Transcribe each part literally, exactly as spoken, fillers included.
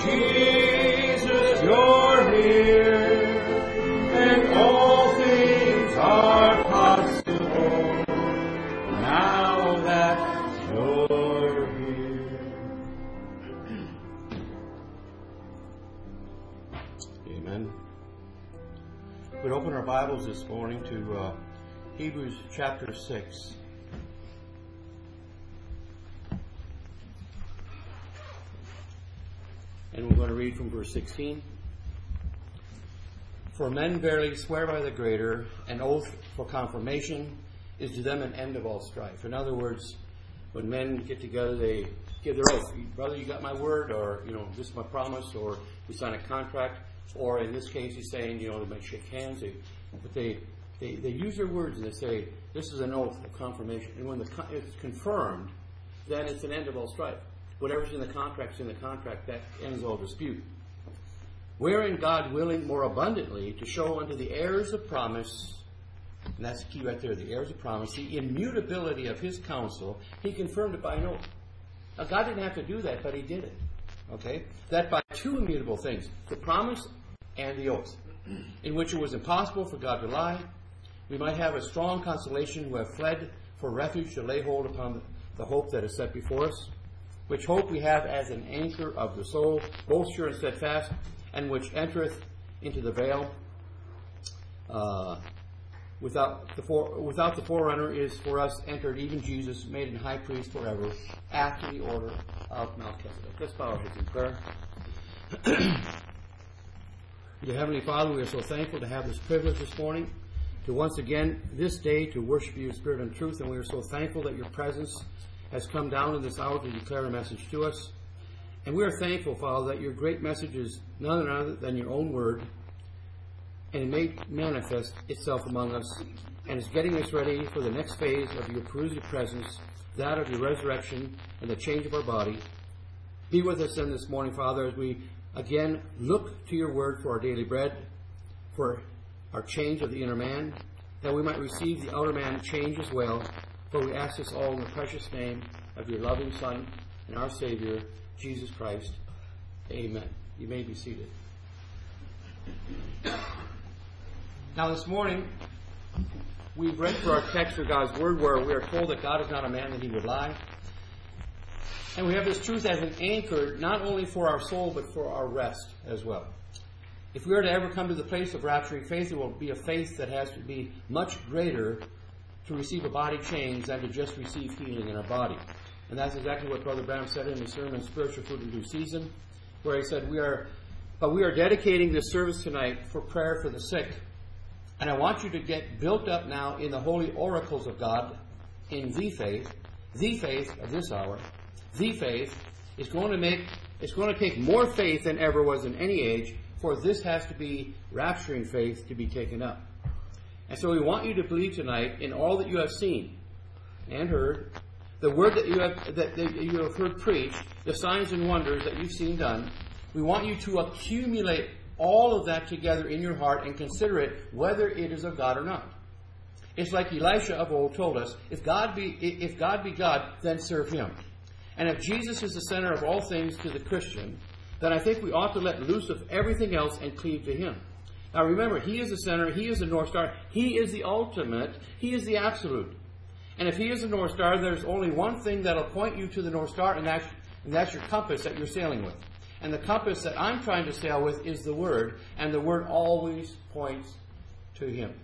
Jesus, you're here, and all things are possible now that you're here. Amen. We'd open our Bibles this morning to uh, Hebrews chapter six. And we're going to read from verse sixteen. For men verily swear by the greater, an oath for confirmation is to them an end of all strife. In other words, when men get together, they give their oath. Brother, you got my word, or, you know, this is my promise, or we sign a contract, or in this case, he's saying, you know, they might shake hands. They, but they, they, they use their words and they say, this is an oath of confirmation. And when the, it's confirmed, then it's an end of all strife. Whatever's in the contract is in the contract. That ends all dispute. Wherein God willing more abundantly to show unto the heirs of promise, and that's the key right there, the heirs of promise, the immutability of his counsel, he confirmed it by an oath. Now God didn't have to do that, but he did it. Okay? That by two immutable things, the promise and the oath, in which it was impossible for God to lie, we might have a strong consolation who have fled for refuge to lay hold upon the hope that is set before us, which hope we have as an anchor of the soul, both sure and steadfast, and which entereth into the veil. Uh, without the for, without the forerunner is for us entered even Jesus, made an high priest forever, after the order of Melchizedek. Let's bow our heads in prayer. Dear Heavenly Father, we are so thankful to have this privilege this morning, to once again this day to worship you in spirit and truth, and we are so thankful that your presence has come down in this hour to declare a message to us. And we are thankful, Father, that your great message is none other than your own word, and it may manifest itself among us, and is getting us ready for the next phase of your parousia presence, that of your resurrection and the change of our body. Be with us then this morning, Father, as we again look to your word for our daily bread, for our change of the inner man, that we might receive the outer man change as well. For we ask this all in the precious name of your loving Son and our Savior, Jesus Christ. Amen. You may be seated. Now this morning, we've read through our text for God's Word, where we are told that God is not a man that he would lie. And we have this truth as an anchor, not only for our soul, but for our rest as well. If we are to ever come to the place of rapturing faith, it will be a faith that has to be much greater to receive a body change than to just receive healing in our body. And that's exactly what Brother Branham said in his sermon, Spiritual Food in Due Season, where he said, "We are, but we are dedicating this service tonight for prayer for the sick. And I want you to get built up now in the holy oracles of God, in the faith, the faith of this hour. The faith is going to make, it's going to take more faith than ever was in any age, for this has to be rapturing faith to be taken up. And so we want you to believe tonight in all that you have seen and heard, the word that you have that you have heard preached, the signs and wonders that you've seen done. We want you to accumulate all of that together in your heart and consider it whether it is of God or not. It's like Elisha of old told us, if God be if God be God, then serve him. And if Jesus is the center of all things to the Christian, then I think we ought to let loose of everything else and cleave to him. Now remember, he is the center, he is the North Star, he is the ultimate, he is the absolute. And if he is the North Star, there's only one thing that will point you to the North Star, and that's, and that's your compass that you're sailing with. And the compass that I'm trying to sail with is the Word, and the Word always points to him.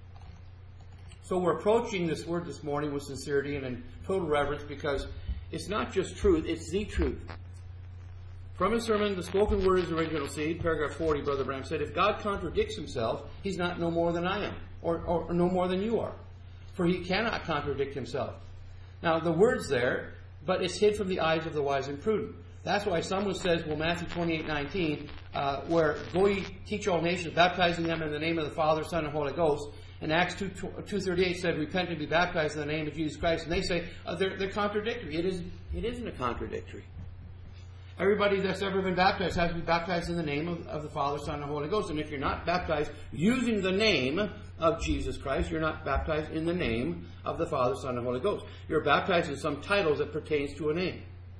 So we're approaching this Word this morning with sincerity and in total reverence, because it's not just truth, it's the truth. From his sermon, The Spoken Word is Original Seed, paragraph forty, Brother Branham said, if God contradicts himself, he's not no more than I am, or, or, or no more than you are. For he cannot contradict himself. Now, the word's there, but it's hid from the eyes of the wise and prudent. That's why someone says, well, Matthew twenty-eight nineteen, uh, where go ye teach all nations, baptizing them in the name of the Father, Son, and Holy Ghost. And Acts two thirty-eight said, repent and be baptized in the name of Jesus Christ. And they say, uh, they're, they're contradictory. It isn't, it isn't a contradictory. Everybody that's ever been baptized has to be baptized in the name of, of the Father, Son, and Holy Ghost. And if you're not baptized using the name of Jesus Christ, you're not baptized in the name of the Father, Son, and Holy Ghost. You're baptized in some titles that pertains to a name.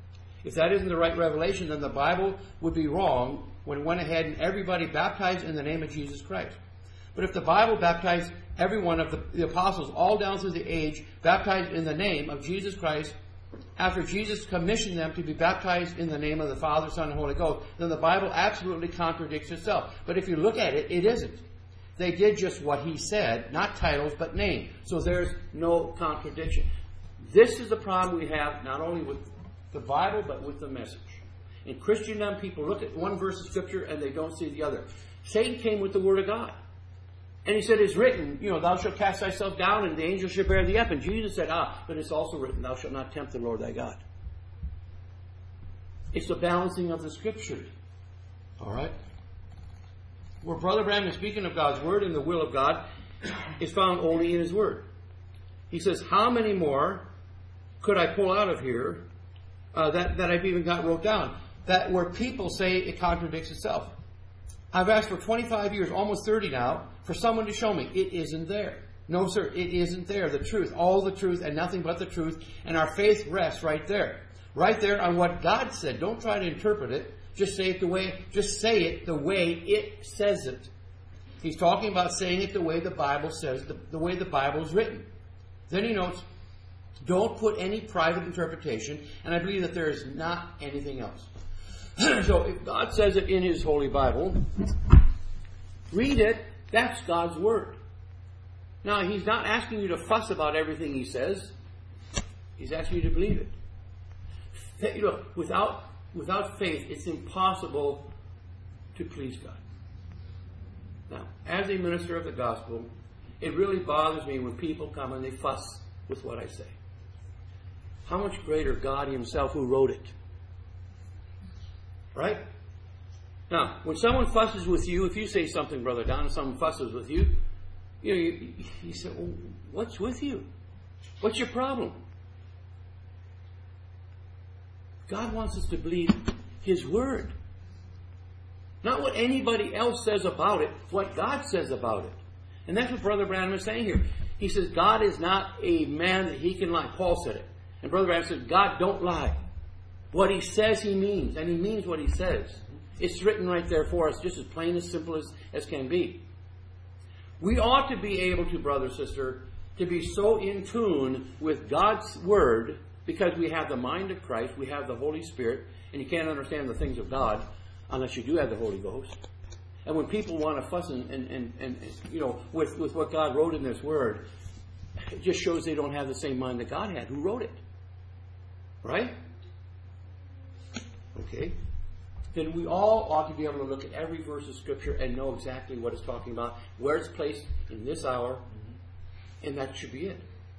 If that isn't the right revelation, then the Bible would be wrong when it went ahead and everybody baptized in the name of Jesus Christ. But if the Bible baptized every one of the, the apostles all down through the age, baptized in the name of Jesus Christ, after Jesus commissioned them to be baptized in the name of the Father, Son, and Holy Ghost, then the Bible absolutely contradicts itself. But if you look at it, it isn't. They did just what he said, not titles, but name. So there's no contradiction. This is the problem we have not only with the Bible, but with the message. In Christendom, people look at one verse of Scripture and they don't see the other. Satan came with the Word of God. And he said, it's written, you know, thou shalt cast thyself down and the angels shall bear thee up. And Jesus said, ah, but it's also written, thou shalt not tempt the Lord thy God. It's the balancing of the Scriptures. All right? Where Brother Branham is speaking of God's Word and the will of God is found only in His Word. He says, how many more could I pull out of here uh, that, that I've even got wrote down? That where people say it contradicts itself. I've asked for twenty-five years, almost thirty now, for someone to show me. It isn't there. No, sir, it isn't there. The truth, all the truth and nothing but the truth. And our faith rests right there. Right there on what God said. Don't try to interpret it. Just say it the way, just say it the way it says it. He's talking about saying it the way the Bible says, the, the way the Bible is written. Then he notes, don't put any private interpretation, and I believe that there is not anything else. So if God says it in His Holy Bible, read it. That's God's Word. Now, He's not asking you to fuss about everything He says. He's asking you to believe it. You know, without, without faith, it's impossible to please God. Now, as a minister of the gospel, it really bothers me when people come and they fuss with what I say. How much greater God Himself who wrote it. Right? Now, when someone fusses with you, if you say something, Brother Don, and someone fusses with you, you know, you, you say, well, what's with you? What's your problem? God wants us to believe His Word. Not what anybody else says about it, what God says about it. And that's what Brother Branham is saying here. He says, God is not a man that He can lie. Paul said it. And Brother Branham says, God don't lie. What He says, He means. And He means what He says. It's written right there for us, just as plain, as simple as, as can be. We ought to be able to, brother, sister, to be so in tune with God's Word, because we have the mind of Christ, we have the Holy Spirit, and you can't understand the things of God unless you do have the Holy Ghost. And when people want to fuss and, and, and, and you know, with, with what God wrote in this Word, it just shows they don't have the same mind that God had, who wrote it. Right? Okay. Then we all ought to be able to look at every verse of Scripture and know exactly what it's talking about, where it's placed in this hour, and that should be it.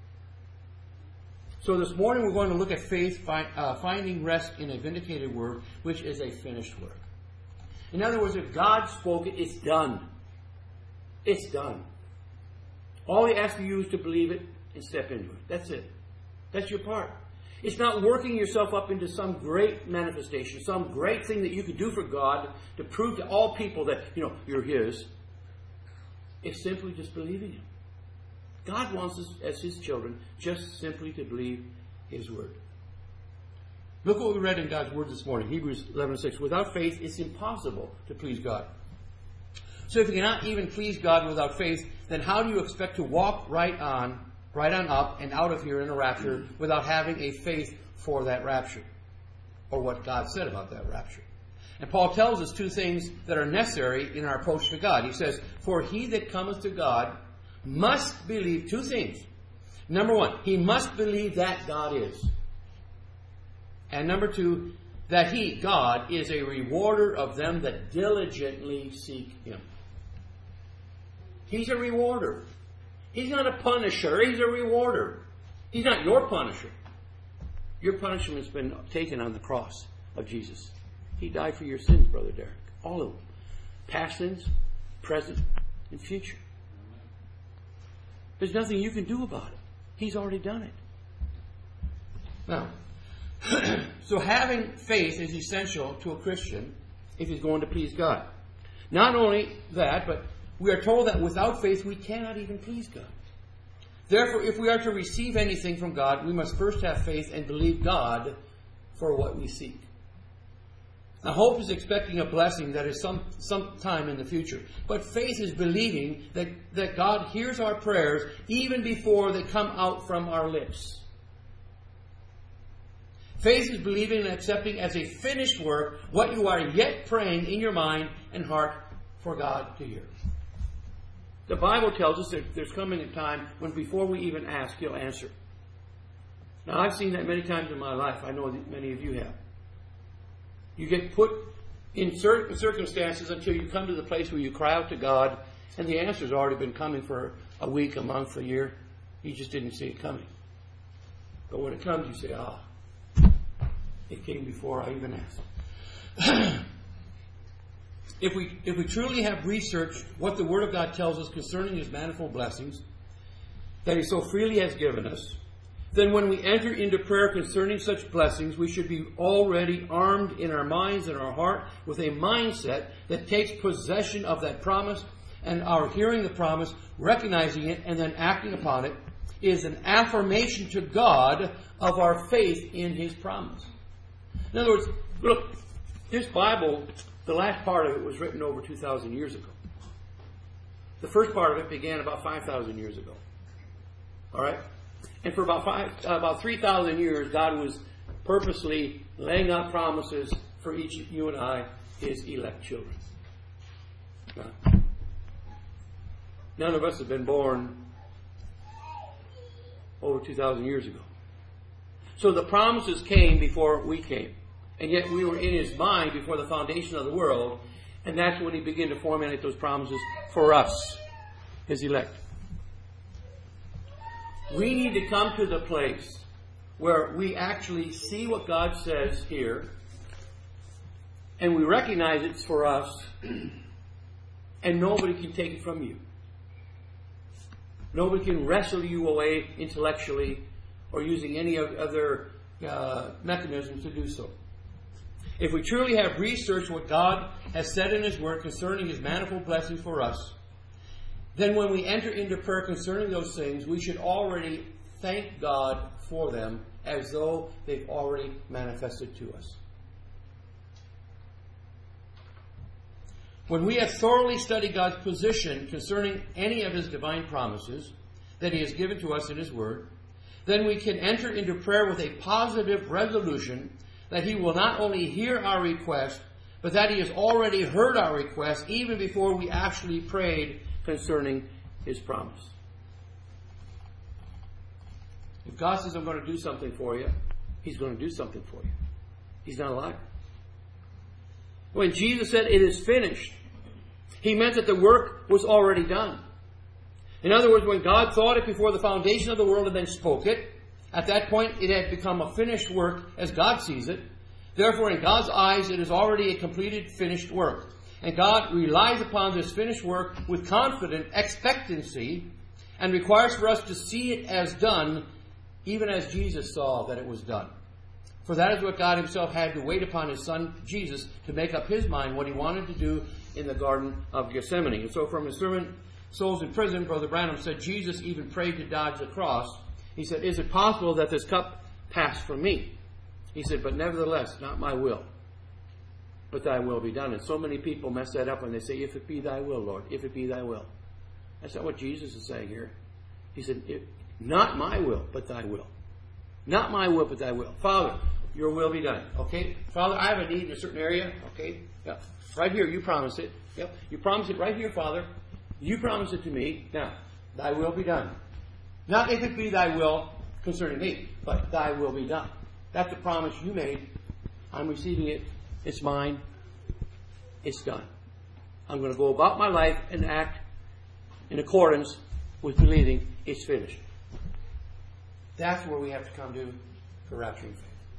So this morning we're going to look at faith, fi- uh, finding rest in a vindicated word, which is a finished work. In other words, if God spoke it, it's done. It's done. All He asks you is to believe it and step into it. That's it. That's your part. It's not working yourself up into some great manifestation, some great thing that you could do for God to prove to all people that, you know, you're His. It's simply just believing Him. God wants us as His children just simply to believe His Word. Look what we read in God's Word this morning, Hebrews eleven six. Without faith, it's impossible to please God. So if you cannot even please God without faith, then how do you expect to walk right on, right on up and out of here in a rapture without having a faith for that rapture? Or what God said about that rapture. And Paul tells us two things that are necessary in our approach to God. He says, for he that cometh to God must believe two things. Number one, he must believe that God is. And number two, that He, God, is a rewarder of them that diligently seek Him. He's a rewarder. He's not a punisher. He's a rewarder. He's not your punisher. Your punishment's been taken on the cross of Jesus. He died for your sins, Brother Derek. All of them. Past sins, present, and future. There's nothing you can do about it. He's already done it. Now, so having faith is essential to a Christian if he's going to please God. Not only that, but we are told that without faith we cannot even please God. Therefore, if we are to receive anything from God, we must first have faith and believe God for what we seek. Now, hope is expecting a blessing that is some sometime in the future. But faith is believing that, that God hears our prayers even before they come out from our lips. Faith is believing and accepting as a finished work what you are yet praying in your mind and heart for God to hear. The Bible tells us that there's coming a time when before we even ask, He'll answer. Now, I've seen that many times in my life. I know that many of you have. You get put in certain circumstances until you come to the place where you cry out to God, and the answer's already been coming for a week, a month, a year. You just didn't see it coming. But when it comes, you say, ah, it came before I even asked. If we, if we truly have researched what the Word of God tells us concerning His manifold blessings that He so freely has given us, then when we enter into prayer concerning such blessings, we should be already armed in our minds and our heart with a mindset that takes possession of that promise, and our hearing the promise, recognizing it, and then acting upon it is an affirmation to God of our faith in His promise. In other words, look, this Bible, the last part of it was written over two thousand years ago. The first part of it began about five thousand years ago. All right? And for about five, uh, about three thousand years, God was purposely laying out promises for each you and I, His elect children. Now, none of us have been born over two thousand years ago. So the promises came before we came. And yet we were in His mind before the foundation of the world. And that's when He began to formulate those promises for us, His elect. We need to come to the place where we actually see what God says here, and we recognize it's for us, and nobody can take it from you. Nobody can wrestle you away intellectually or using any other uh, mechanisms to do so. If we truly have researched what God has said in His Word concerning His manifold blessings for us, then when we enter into prayer concerning those things, we should already thank God for them as though they've already manifested to us. When we have thoroughly studied God's position concerning any of His divine promises that He has given to us in His Word, then we can enter into prayer with a positive resolution that He will not only hear our request, but that He has already heard our request even before we actually prayed concerning His promise. If God says, I'm going to do something for you, He's going to do something for you. He's not a liar. When Jesus said, it is finished, He meant that the work was already done. In other words, when God thought it before the foundation of the world and then spoke it, at that point it had become a finished work as God sees it. Therefore, in God's eyes, it is already a completed, finished work. And God relies upon this finished work with confident expectancy and requires for us to see it as done, even as Jesus saw that it was done. For that is what God Himself had to wait upon His Son, Jesus, to make up His mind what He wanted to do in the Garden of Gethsemane. And so from his sermon, Souls in Prison, Brother Branham said, Jesus even prayed to dodge the cross. He said, is it possible that this cup pass from me? He said, but nevertheless, not my will, but thy will be done. And so many people mess that up when they say, if it be thy will, Lord, if it be thy will. That's not what Jesus is saying here. He said, not my will, but thy will. Not my will, but thy will. Father, your will be done. Okay? Father, I have a need in a certain area. Okay? Yep. Right here, you promise it. Yep. You promise it right here, Father. You promise it to me. Now, thy will be done. Not if it be thy will concerning me, but thy will be done. That's the promise you made. I'm receiving it. It's mine. It's done. I'm going to go about my life and act in accordance with believing it's finished. That's where we have to come to for rapturing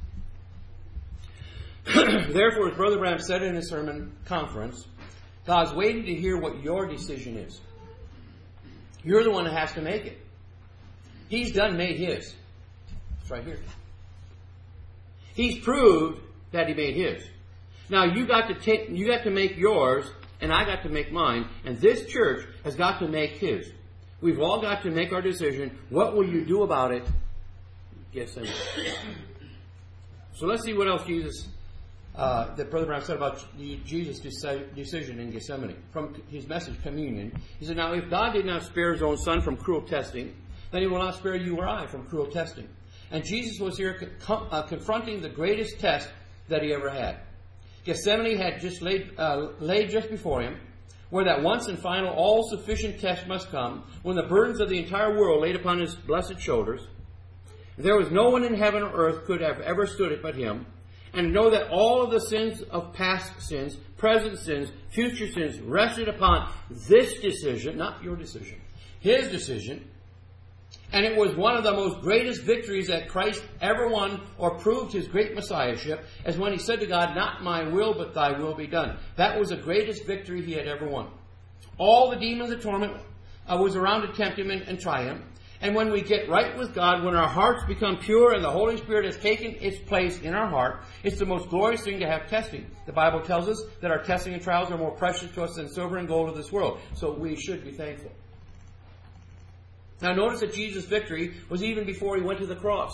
faith. Therefore, as Brother Branham said in his sermon conference, God's waiting to hear what your decision is. You're the one that has to make it. He's done made His. It's right here. He's proved that He made His. Now you got to take, you got to make yours, and I got to make mine, and this church has got to make His. We've all got to make our decision. What will you do about it? Guess I'm. So let's see what else Jesus uh, that Brother Brown said about the Jesus decision in Gethsemane from his message, Communion. He said, now if God did not spare his own son from cruel testing, then he will not spare you or I from cruel testing. And Jesus was here con- uh, confronting the greatest test that he ever had. Gethsemane had just laid, uh, laid just before him, where that once and final all-sufficient test must come, when the burdens of the entire world laid upon his blessed shoulders. There was no one in heaven or earth could have ever stood it but him. And know that all of the sins of past sins, present sins, future sins, rested upon this decision, not your decision, his decision. And it was one of the most greatest victories that Christ ever won or proved his great messiahship, as when he said to God, not my will, but thy will be done. That was the greatest victory he had ever won. All the demons of torment uh, was around to tempt him and, and try him. And when we get right with God, when our hearts become pure and the Holy Spirit has taken its place in our heart, it's the most glorious thing to have testing. The Bible tells us that our testing and trials are more precious to us than silver and gold of this world. So we should be thankful. Now notice that Jesus' victory was even before he went to the cross.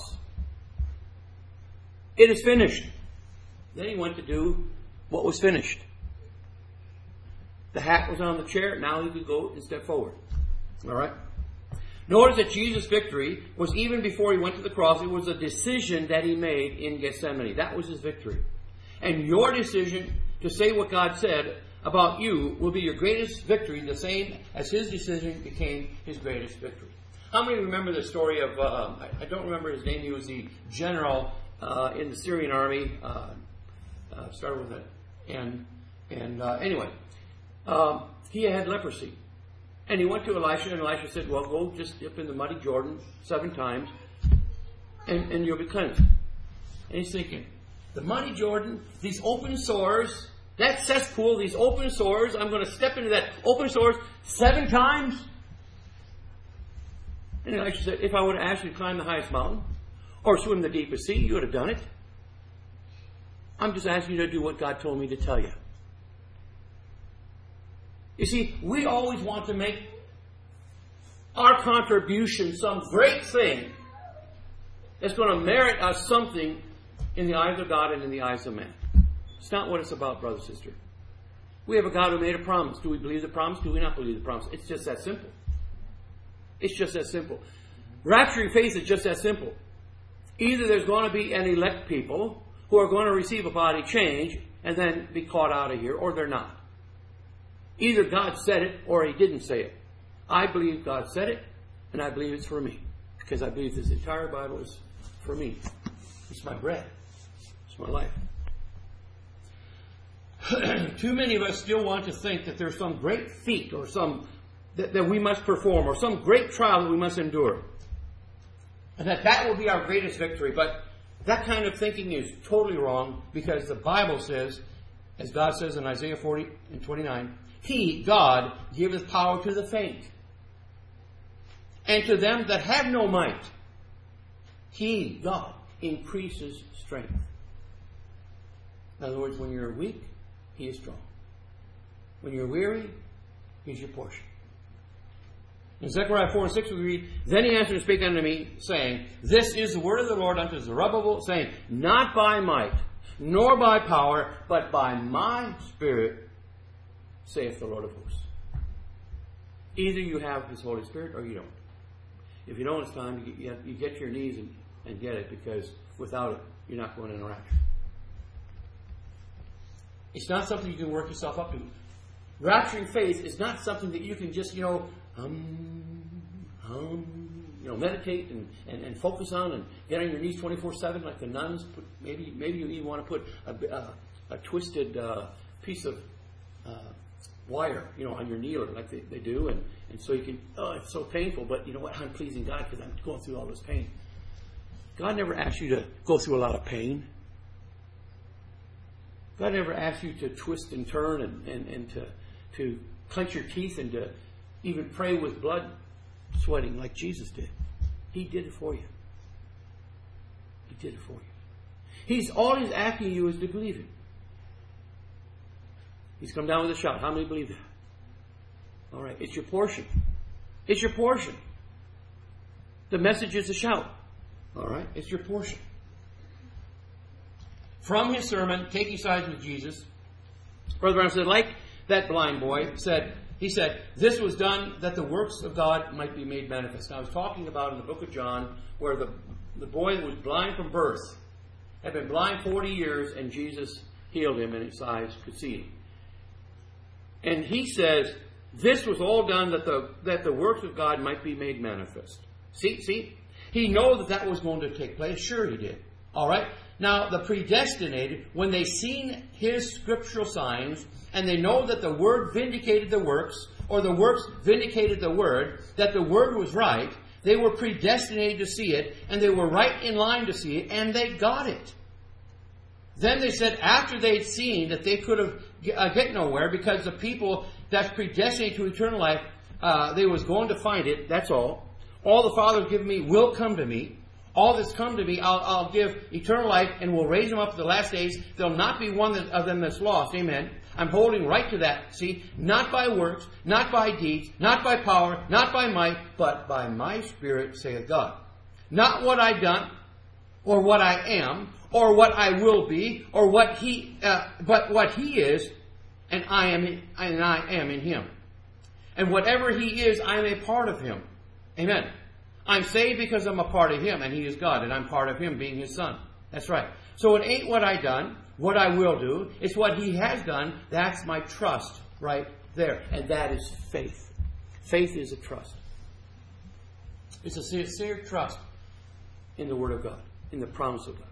It is finished. Then he went to do what was finished. The hat was on the chair. Now he could go and step forward. All right? Notice that Jesus' victory was even before he went to the cross. It was a decision that he made in Gethsemane. That was his victory. And your decision to say what God said about you will be your greatest victory, the same as his decision became his greatest victory. How many remember the story of, uh, I, I don't remember his name, he was the general uh, in the Syrian army, uh, uh, started with it, and, and uh, anyway, uh, he had leprosy. And he went to Elisha, and Elisha said, well, go just dip in the muddy Jordan seven times, and, and you'll be cleansed. And he's thinking, the muddy Jordan, these open sores, that cesspool, these open sores, I'm going to step into that open sores seven times? And Elisha said, if I would have asked you to climb the highest mountain or swim the deepest sea, you would have done it. I'm just asking you to do what God told me to tell you. You see, we always want to make our contribution some great thing that's going to merit us something in the eyes of God and in the eyes of man. It's not what it's about, brother, sister. We have a God who made a promise. Do we believe the promise? Do we not believe the promise? It's just that simple. It's just that simple. Rapturing faith is just that simple. Either there's going to be an elect people who are going to receive a body change and then be caught out of here, or they're not. Either God said it or he didn't say it. I believe God said it, and I believe it's for me. Because I believe this entire Bible is for me. It's my bread. It's my life. Too many of us still want to think that there's some great feat or some that, that we must perform or some great trial that we must endure. And that that will be our greatest victory. But that kind of thinking is totally wrong, because the Bible says, as God says in Isaiah forty and twenty-nine, He, God, giveth power to the faint, and to them that have no might, He, God, increases strength. In other words, when you're weak, He is strong. When you're weary, He's your portion. In Zechariah four and six we read, Then he answered and spake unto me, saying, This is the word of the Lord unto Zerubbabel, saying, Not by might, nor by power, but by my Spirit, saith the Lord of hosts. Either you have His Holy Spirit or you don't. If you don't, it's time you get, you get to your knees and, and get it, because without it, you're not going to interact. It's not something you can work yourself up to. Rapturing faith is not something that you can just, you know, hum, hum, you know, meditate and, and, and focus on and get on your knees twenty-four seven like the nuns. Put, maybe maybe you even want to put a, a, a twisted uh, piece of uh, wire, you know, on your knee like they, they do, and, and so you can, oh, it's so painful, but you know what, I'm pleasing God because I'm going through all this pain. God never asked you to go through a lot of pain. God never asked you to twist and turn and, and, and to, to clench your teeth and to even pray with blood sweating like Jesus did. He did it for you. He did it for you. He's all He's asking you is to believe Him. He's come down with a shout. How many believe that? All right, it's your portion. It's your portion. The message is a shout. All right, it's your portion. from his sermon, taking sides with Jesus, Brother Branham said, like that blind boy said, he said, this was done that the works of God might be made manifest. Now, I was talking about in the book of John where the, the boy that was blind from birth had been blind forty years, and Jesus healed him and his eyes could see. And he says, this was all done that the that the works of God might be made manifest. See, see? He knew that that was going to take place. Sure he did. All right? Now, the predestinated, when they seen his scriptural signs, and they know that the Word vindicated the works, or the works vindicated the Word, that the Word was right, they were predestinated to see it, and they were right in line to see it, and they got it. Then they said, after they'd seen that they could have uh, get nowhere, because the people that's predestinated to eternal life, uh, they was going to find it, that's all. All the Father has given me will come to me. All that's come to me, I'll, I'll give eternal life, and will raise them up at the last days. There'll not be one of them that's lost. Amen. I'm holding right to that. See, not by works, not by deeds, not by power, not by might, but by my Spirit, saith God. Not what I've done, or what I am, or what I will be, or what He, uh, but what He is, and I am, in, and I am in Him. And whatever He is, I am a part of Him. Amen. I'm saved because I'm a part of Him, and He is God, and I'm part of Him being His Son. That's right. So it ain't what I done, what I will do. It's what He has done. That's my trust right there. And that is faith. Faith is a trust. It's a sincere trust in the Word of God, in the promise of God.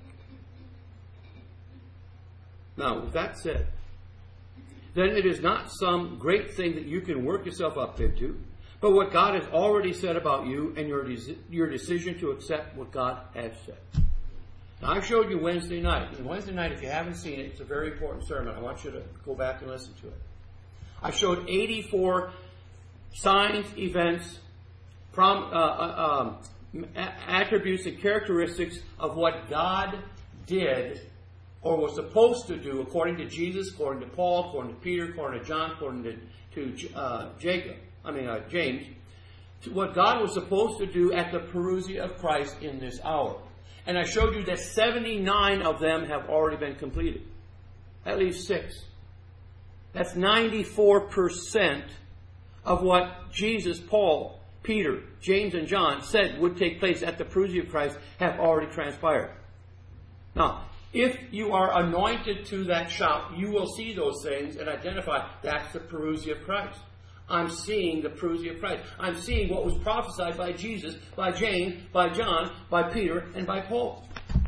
Now, with that said, then it is not some great thing that you can work yourself up into, but what God has already said about you and your, de- your decision to accept what God has said. Now, I showed you Wednesday night. And Wednesday night, if you haven't seen it, it's a very important sermon. I want you to go back and listen to it. I showed eighty-four signs, events, prom, uh, uh, um, attributes and characteristics of what God did or was supposed to do according to Jesus, according to Paul, according to Peter, according to John, according to, to uh, Jacob. I mean, uh, James, to what God was supposed to do at the parousia of Christ in this hour. And I showed you that seventy-nine of them have already been completed. That leaves six. That's ninety-four percent of what Jesus, Paul, Peter, James, and John said would take place at the parousia of Christ have already transpired. Now, if you are anointed to that shout, you will see those things and identify that's the parousia of Christ. I'm seeing the parousia of Christ. I'm seeing what was prophesied by Jesus, by James, by John, by Peter, and by Paul.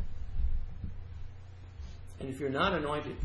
And if you're not anointed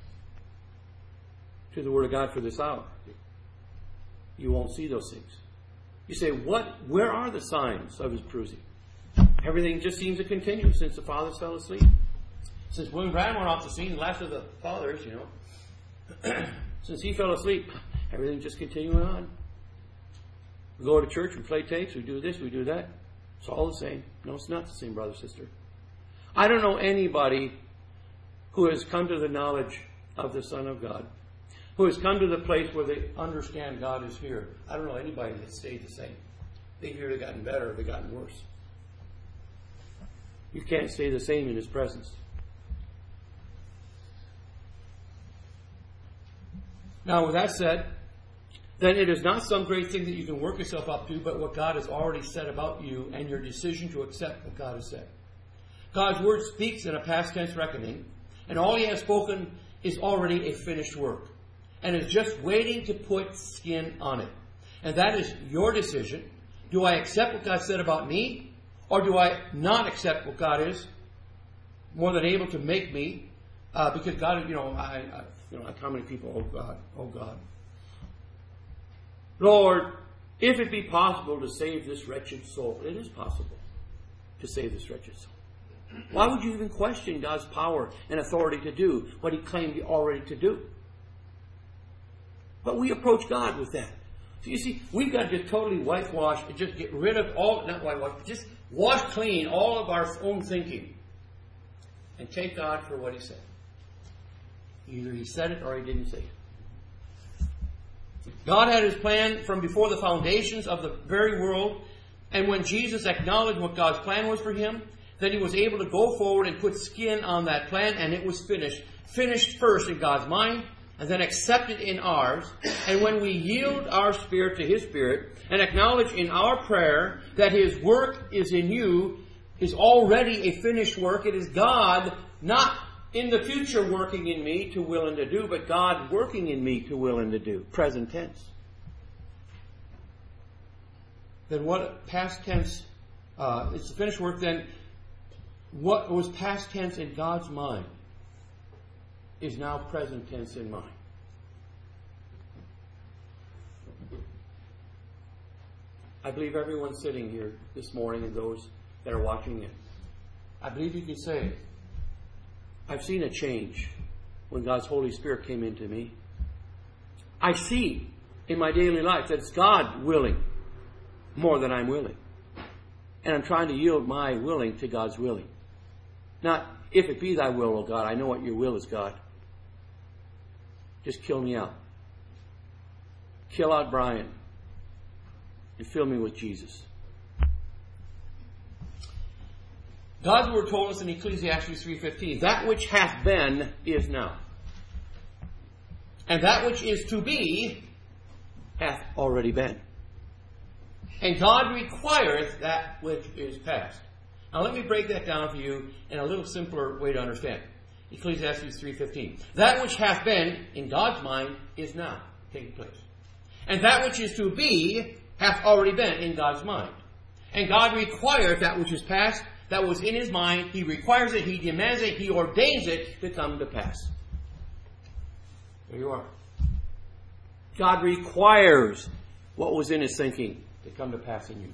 to the Word of God for this hour, you won't see those things. You say, what? Where are the signs of His parousia? Everything just seems to continue since the fathers fell asleep. Since William Branham went off the scene, the last of the fathers, you know, since he fell asleep, everything just continuing on. We go to church, we play tapes, we do this, we do that. It's all the same. No, it's not the same, brother, sister. I don't know anybody who has come to the knowledge of the Son of God, who has come to the place where they understand God is here. I don't know anybody that stayed the same. They've either gotten better or they've gotten worse. You can't stay the same in His presence. Now, with that said, then it is not some great thing that you can work yourself up to, but what God has already said about you and your decision to accept what God has said. God's Word speaks in a past tense reckoning, and all He has spoken is already a finished work, and is just waiting to put skin on it. And that is your decision. Do I accept what God said about me, or do I not accept what God is more than able to make me? Uh, because God, you know, I, I You know, like how many people, oh God, oh God. Lord, if it be possible to save this wretched soul, it is possible to save this wretched soul. Why would you even question God's power and authority to do what He claimed already to do? But we approach God with that. So you see, we've got to just totally whitewash and just get rid of all, not whitewash, but just wash clean all of our own thinking and take God for what He said. Either He said it or He didn't say it. God had His plan from before the foundations of the very world. And when Jesus acknowledged what God's plan was for Him, then He was able to go forward and put skin on that plan, and it was finished. Finished first in God's mind, and then accepted in ours. And when we yield our spirit to His Spirit, and acknowledge in our prayer that His work is in you, is already a finished work. It is God, not in the future working in me to will and to do, but God working in me to will and to do. Present tense. Then what past tense, uh, it's the finished work, then what was past tense in God's mind is now present tense in mine. I believe everyone sitting here this morning and those that are watching it, I believe you can say, I've seen a change when God's Holy Spirit came into me. I see in my daily life that it's God willing more than I'm willing. And I'm trying to yield my willing to God's willing. Not, if it be thy will, O God, I know what your will is, God. Just kill me out. Kill out Brian. And fill me with Jesus. God's Word told us in Ecclesiastes three fifteen, that which hath been is now. And that which is to be hath already been. And God requireth that which is past. Now let me break that down for you in a little simpler way to understand. Ecclesiastes three fifteen. That which hath been, in God's mind, is now taking place. And that which is to be hath already been in God's mind. And God requires that which is past, that was in His mind. He requires it, He demands it, He ordains it to come to pass. There you are. God requires what was in His thinking to come to pass in you.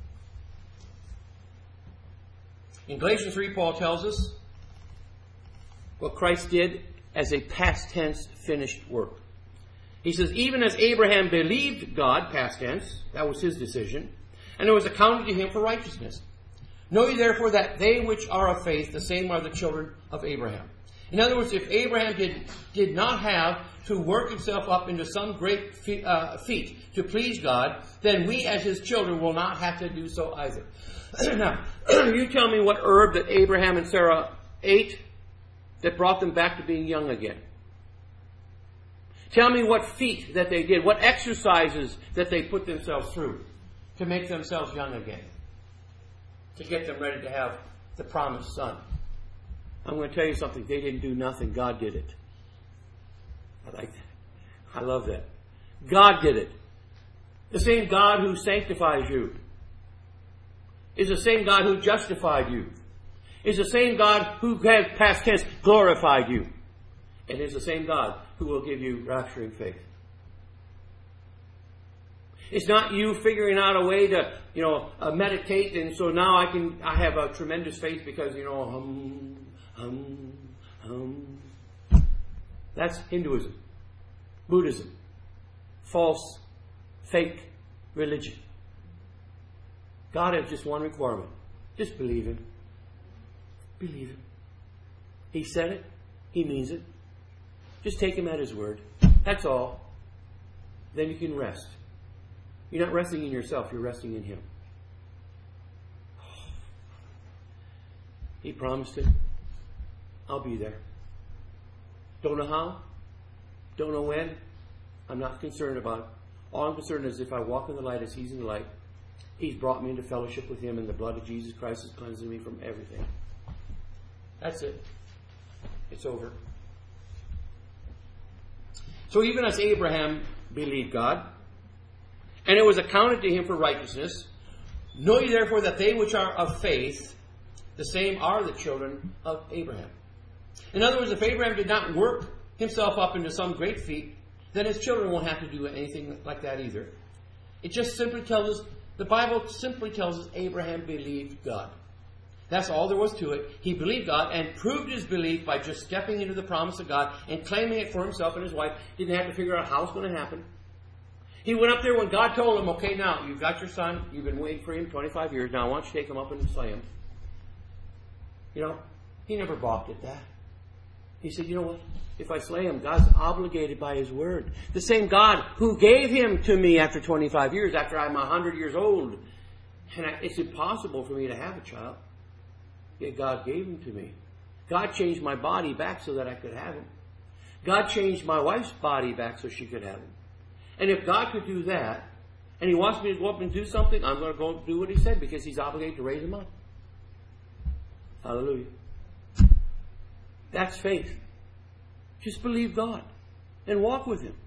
In Galatians three, Paul tells us what Christ did as a past tense finished work. He says, even as Abraham believed God, past tense, that was his decision, and it was accounted to him for righteousness. Know ye therefore that they which are of faith, the same are the children of Abraham. In other words, if Abraham did, did not have to work himself up into some great fe- uh, feat to please God, then we as his children will not have to do so either. Now, you tell me what herb that Abraham and Sarah ate that brought them back to being young again. Tell me what feat that they did, what exercises that they put themselves through to make themselves young again, to get them ready to have the promised son. I'm going to tell you something. They didn't do nothing. God did it. I like that. I love that. God did it. The same God who sanctifies you is the same God who justified you. Is the same God who has, past tense, glorified you. And is the same God who will give you rapturing faith. It's not you figuring out a way to, you know, uh, meditate, and so now I can, I have a tremendous faith because, you know, hum, hum, hum. That's Hinduism, Buddhism, false, fake religion. God has just one requirement. Just believe Him. Believe Him. He said it. He means it. Just take Him at His word. That's all. Then you can rest. You're not resting in yourself. You're resting in Him. He promised it. I'll be there. Don't know how. Don't know when. I'm not concerned about it. All I'm concerned is if I walk in the light as He's in the light, He's brought me into fellowship with Him, and the blood of Jesus Christ is cleansing me from everything. That's it. It's over. So even as Abraham believed God, and it was accounted to him for righteousness, know ye therefore that they which are of faith, the same are the children of Abraham. In other words, if Abraham did not work himself up into some great feat, then his children won't have to do anything like that either. It just simply tells us, the Bible simply tells us Abraham believed God. That's all there was to it. He believed God and proved his belief by just stepping into the promise of God and claiming it for himself and his wife. Didn't have to figure out how it's going to happen. He went up there when God told him, okay, now, you've got your son. You've been waiting for him twenty-five years. Now, I want you to take him up and slay him. You know, he never balked at that. He said, you know what? If I slay him, God's obligated by His word. The same God who gave him to me after twenty-five years, after I'm one hundred years old. And I, it's impossible for me to have a child. God gave him to me. God changed my body back so that I could have him. God changed my wife's body back so she could have him. And if God could do that, and he wants me to go up and do something, I'm going to go do what he said because he's obligated to raise him up. Hallelujah. That's faith. Just believe God and walk with him.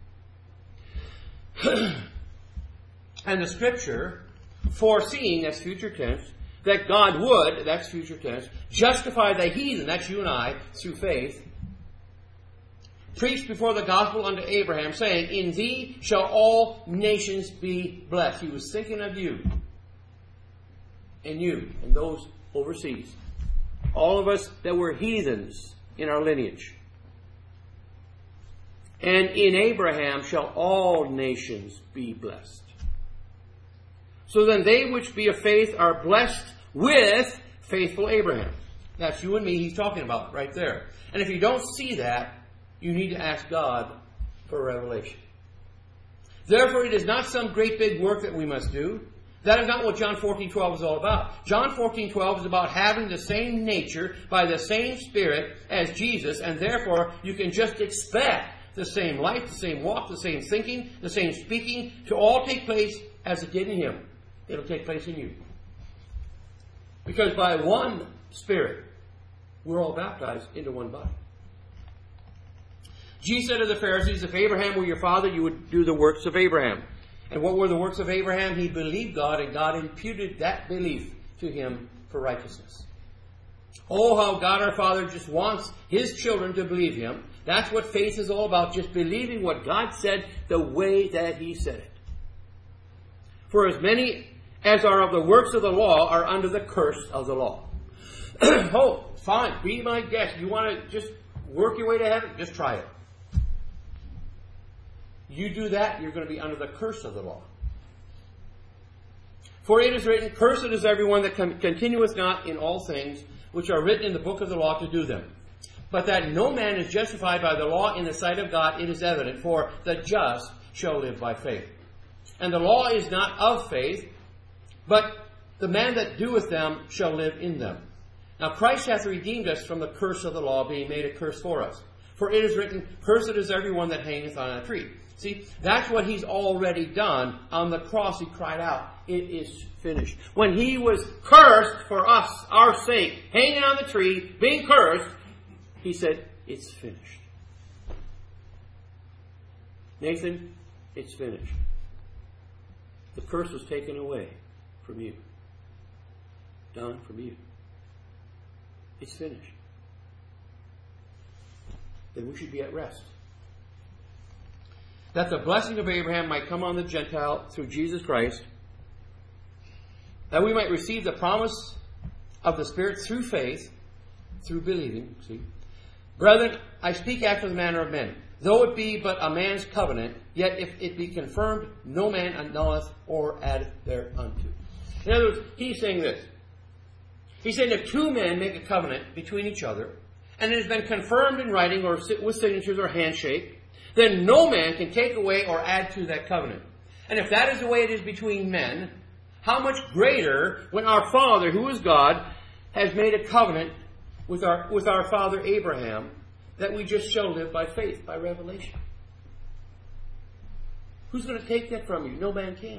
And the scripture, foreseeing, that's future tense, that God would, that's future tense, justify the heathen, that's you and I, through faith, preached before the gospel unto Abraham, saying, in thee shall all nations be blessed. He was thinking of you. And you, and those overseas. All of us that were heathens in our lineage. And in Abraham shall all nations be blessed. So then they which be of faith are blessed with faithful Abraham. That's you and me he's talking about right there. And if you don't see that, you need to ask God for a revelation. Therefore, it is not some great big work that we must do. That is not what John fourteen twelve is all about. John fourteen twelve is about having the same nature by the same Spirit as Jesus, and therefore you can just expect the same life, the same walk, the same thinking, the same speaking to all take place as it did in him. It'll take place in you. Because by one Spirit, we're all baptized into one body. Jesus said to the Pharisees, if Abraham were your father, you would do the works of Abraham. And what were the works of Abraham? He believed God, and God imputed that belief to him for righteousness. Oh, how God our Father just wants his children to believe him. That's what faith is all about, just believing what God said the way that he said it. For as many as are of the works of the law are under the curse of the law. Oh, fine, be my guest. You want to just work your way to heaven? Just try it. You do that, you're going to be under the curse of the law. For it is written, cursed is everyone that continueth not in all things which are written in the book of the law to do them. But that no man is justified by the law in the sight of God, it is evident, for the just shall live by faith. And the law is not of faith, but the man that doeth them shall live in them. Now Christ hath redeemed us from the curse of the law, being made a curse for us. For it is written, cursed is everyone that hangeth on a tree. See, that's what he's already done. On the cross he cried out, it is finished. When he was cursed for us, our sake, hanging on the tree, being cursed, he said, it's finished. Nathan, it's finished. The curse was taken away from you. Done from you. It's finished. Then we should be at rest. That the blessing of Abraham might come on the Gentile through Jesus Christ, that we might receive the promise of the Spirit through faith, through believing. See, brethren, I speak after the manner of men. Though it be but a man's covenant, yet if it be confirmed, no man annulleth or addeth thereunto. In other words, he's saying this. He's saying if two men make a covenant between each other, and it has been confirmed in writing or with signatures or handshake, then no man can take away or add to that covenant. And if that is the way it is between men, how much greater when our Father, who is God, has made a covenant with our, with our father Abraham, that we just shall live by faith, by revelation. Who's going to take that from you? No man can.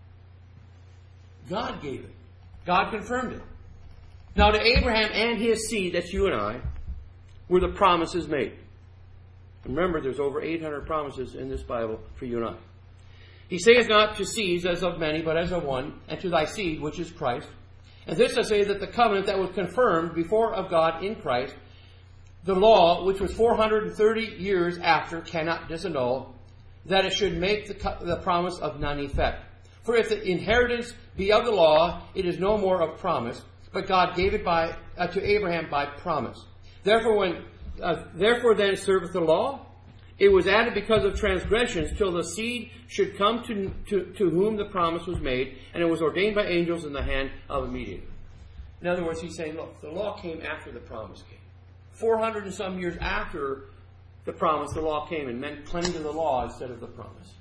God gave it. God confirmed it. Now to Abraham and his seed, that's you and I, were the promises made. Remember, there's over eight hundred promises in this Bible for you and I. He saith not to seeds as of many, but as of one, and to thy seed, which is Christ. And this I say, that the covenant that was confirmed before of God in Christ, the law, which was four hundred thirty years after, cannot disannul, that it should make the, co- the promise of none effect. For if the inheritance be of the law, it is no more of promise, but God gave it by uh, to Abraham by promise. Therefore, when uh, therefore then serveth the law, it was added because of transgressions, till the seed should come to, to, to whom the promise was made, and it was ordained by angels in the hand of a mediator. In other words, he's saying, look, the law came after the promise came. Four hundred and some years after the promise, the law came, and men clung to the law instead of the promise.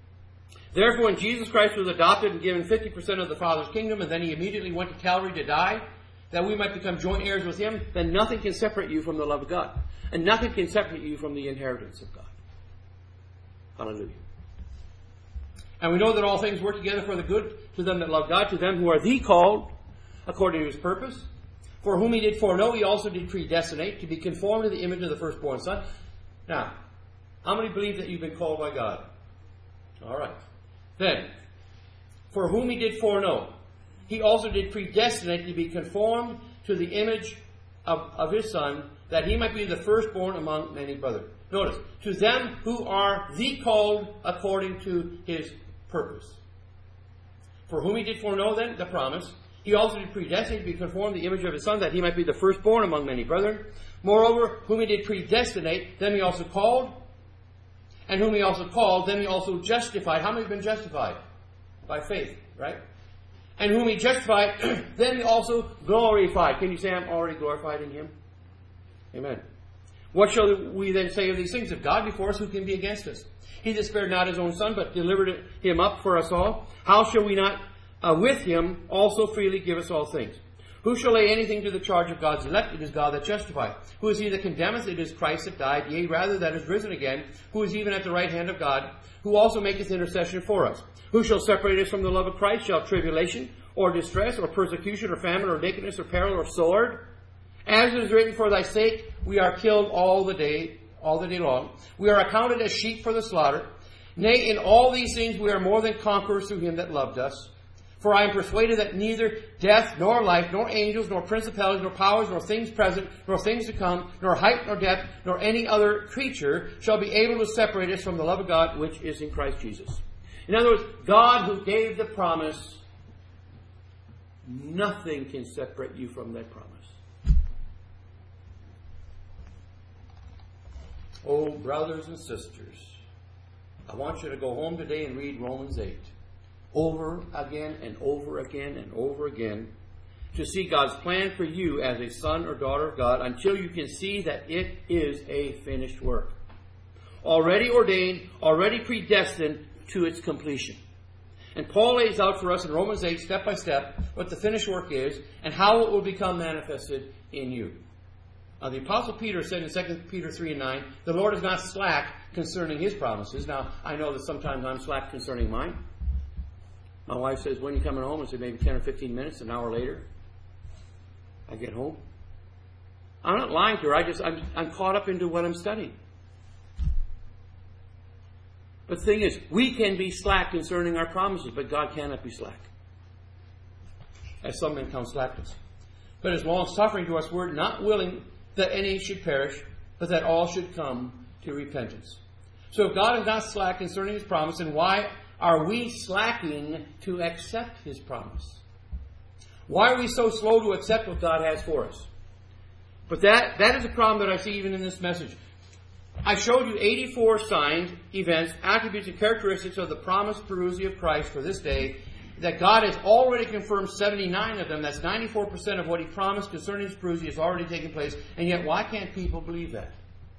Therefore, when Jesus Christ was adopted and given fifty percent of the Father's kingdom, and then he immediately went to Calvary to die, that we might become joint heirs with Him, then nothing can separate you from the love of God. And nothing can separate you from the inheritance of God. Hallelujah. And we know that all things work together for the good to them that love God, to them who are the called according to His purpose. For whom He did foreknow, He also did predestinate to be conformed to the image of the firstborn Son. Now, how many believe that you've been called by God? All right. Then, for whom He did foreknow, He also did predestinate to be conformed to the image of, of His Son, that He might be the firstborn among many brethren. Notice, to them who are the called according to His purpose. For whom He did foreknow, then, the promise, He also did predestinate to be conformed to the image of His Son, that He might be the firstborn among many brethren. Moreover, whom He did predestinate, them He also called. And whom He also called, them He also justified. How many have been justified? By faith, right? And whom He justified, them He also glorified. Can you say, I'm already glorified in Him? Amen. What shall we then say of these things? If God be for us, who can be against us? He that spared not His own Son, but delivered Him up for us all, how shall we not uh, with Him also freely give us all things? Who shall lay anything to the charge of God's elect? It is God that justifieth. Who is He that condemneth? It is Christ that died, yea, rather that is risen again, who is even at the right hand of God, who also maketh intercession for us. Who shall separate us from the love of Christ? Shall tribulation, or distress, or persecution, or famine, or nakedness, or peril, or sword? As it is written, for thy sake we are killed all the day, all the day long. We are accounted as sheep for the slaughter. Nay, in all these things we are more than conquerors through Him that loved us. For I am persuaded that neither death, nor life, nor angels, nor principalities, nor powers, nor things present, nor things to come, nor height, nor depth, nor any other creature shall be able to separate us from the love of God which is in Christ Jesus. In other words, God who gave the promise, nothing can separate you from that promise. Oh, brothers and sisters, I want you to go home today and read Romans eight. Over again and over again and over again, to see God's plan for you as a son or daughter of God, until you can see that it is a finished work. Already ordained, already predestined to its completion. And Paul lays out for us in Romans eight, step by step, what the finished work is and how it will become manifested in you. Now, the Apostle Peter said in Second Peter three and nine, the Lord is not slack concerning His promises. Now, I know that sometimes I'm slack concerning mine. My wife says, when are you coming home? I say, maybe ten or fifteen minutes, an hour later. I get home. I'm not lying to her. I just, I'm, I'm caught up into what I'm studying. But the thing is, we can be slack concerning our promises, but God cannot be slack. As some men count slackness. But as long suffering to us, we're not willing that any should perish, but that all should come to repentance. So if God is not slack concerning His promise, then why are we slacking to accept His promise? Why are we so slow to accept what God has for us? But that, that is a problem that I see even in this message. I showed you eighty-four signs, events, attributes, and characteristics of the promised parousia of Christ for this day, that God has already confirmed seventy-nine of them. That's ninety-four percent of what He promised concerning His parousia has already taken place. And yet, why can't people believe that?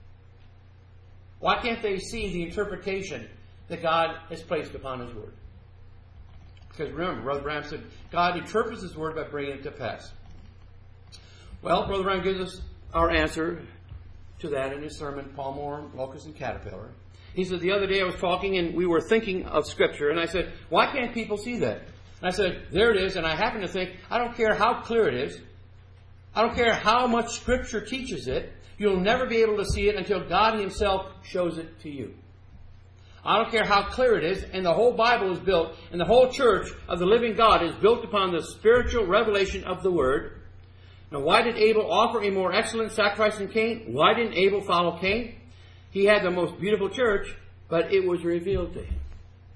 Why can't they see the interpretation that God has placed upon His Word? Because remember, Brother Branham said, God interprets His Word by bringing it to pass. Well, Brother Branham gives us our answer to that in his sermon, Palmore, Locust, and Caterpillar. He said, the other day I was talking and we were thinking of Scripture, and I said, why can't people see that? And I said, there it is, and I happen to think, I don't care how clear it is. I don't care how much Scripture teaches it. You'll never be able to see it until God Himself shows it to you. I don't care how clear it is, and the whole Bible is built, and the whole church of the living God is built upon the spiritual revelation of the Word. Now, why did Abel offer a more excellent sacrifice than Cain? Why didn't Abel follow Cain? He had the most beautiful church, but it was revealed to him.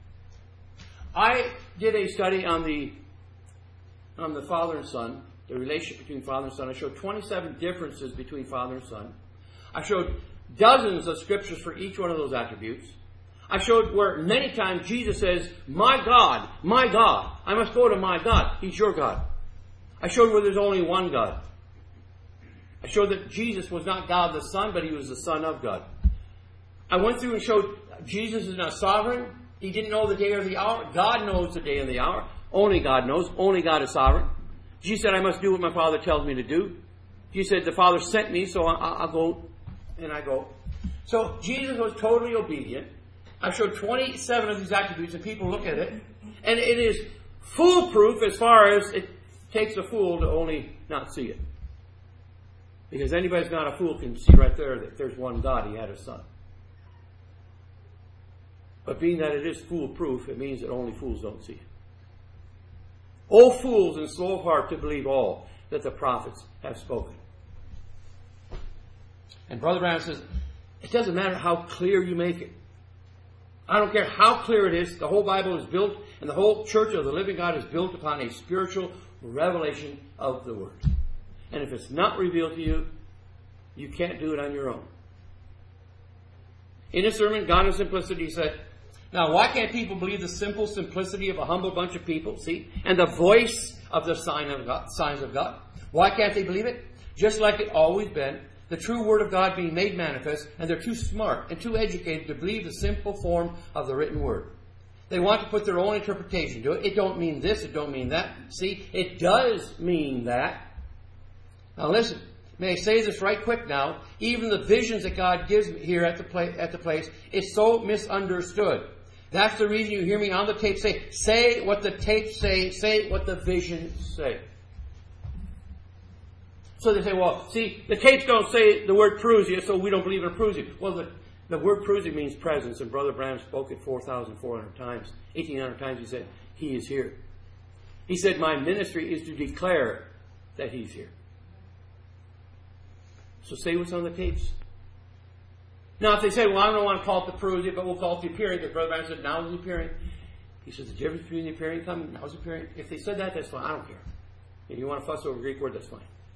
I did a study on the on the father and son, the relationship between father and son. I showed twenty-seven differences between father and son. I showed dozens of scriptures for each one of those attributes. I showed where many times Jesus says, my God, my God. I must go to my God. He's your God. I showed where there's only one God. I showed that Jesus was not God the Son, but He was the Son of God. I went through and showed Jesus is not sovereign. He didn't know the day or the hour. God knows the day and the hour. Only God knows. Only God is sovereign. Jesus said, I must do what my Father tells me to do. Jesus said, the Father sent me, so I'll go, and I go. So Jesus was totally obedient. I've showed twenty-seven of these attributes, and people look at it, and it is foolproof as far as it takes a fool to only not see it. Because anybody who's not a fool can see right there that there's one God, He had a Son. But being that it is foolproof, it means that only fools don't see it. O fools and slow of heart to believe all that the prophets have spoken. And Brother Branham says, it doesn't matter how clear you make it. I don't care how clear it is. The whole Bible is built, and the whole church of the living God is built upon a spiritual revelation of the Word. And if it's not revealed to you, you can't do it on your own. In his sermon, God in Simplicity, he said, now why can't people believe the simple simplicity of a humble bunch of people, see, and the voice of the sign of God, signs of God? Why can't they believe it? Just like it always been, the true Word of God being made manifest, and they're too smart and too educated to believe the simple form of the written Word. They want to put their own interpretation to it. It don't mean this, it don't mean that. See, it does mean that. Now listen, may I say this right quick now. Even the visions that God gives me here at the, pla- at the place, it's so misunderstood. That's the reason you hear me on the tape say, say what the tapes say, say what the visions say. So they say, well, see, the tapes don't say the word parousia, so we don't believe in parousia. Well, the, the word parousia means presence, and Brother Branham spoke it four thousand four hundred times. eighteen hundred times he said, He is here. He said, my ministry is to declare that He's here. So say what's on the tapes. Now, if they say, well, I don't want to call it the parousia, but we'll call it the appearing, because Brother Branham said, now is the appearing. He says, the difference between the appearing and coming, now is the appearing. If they said that, that's fine. I don't care. If you want to fuss over a Greek word, that's fine.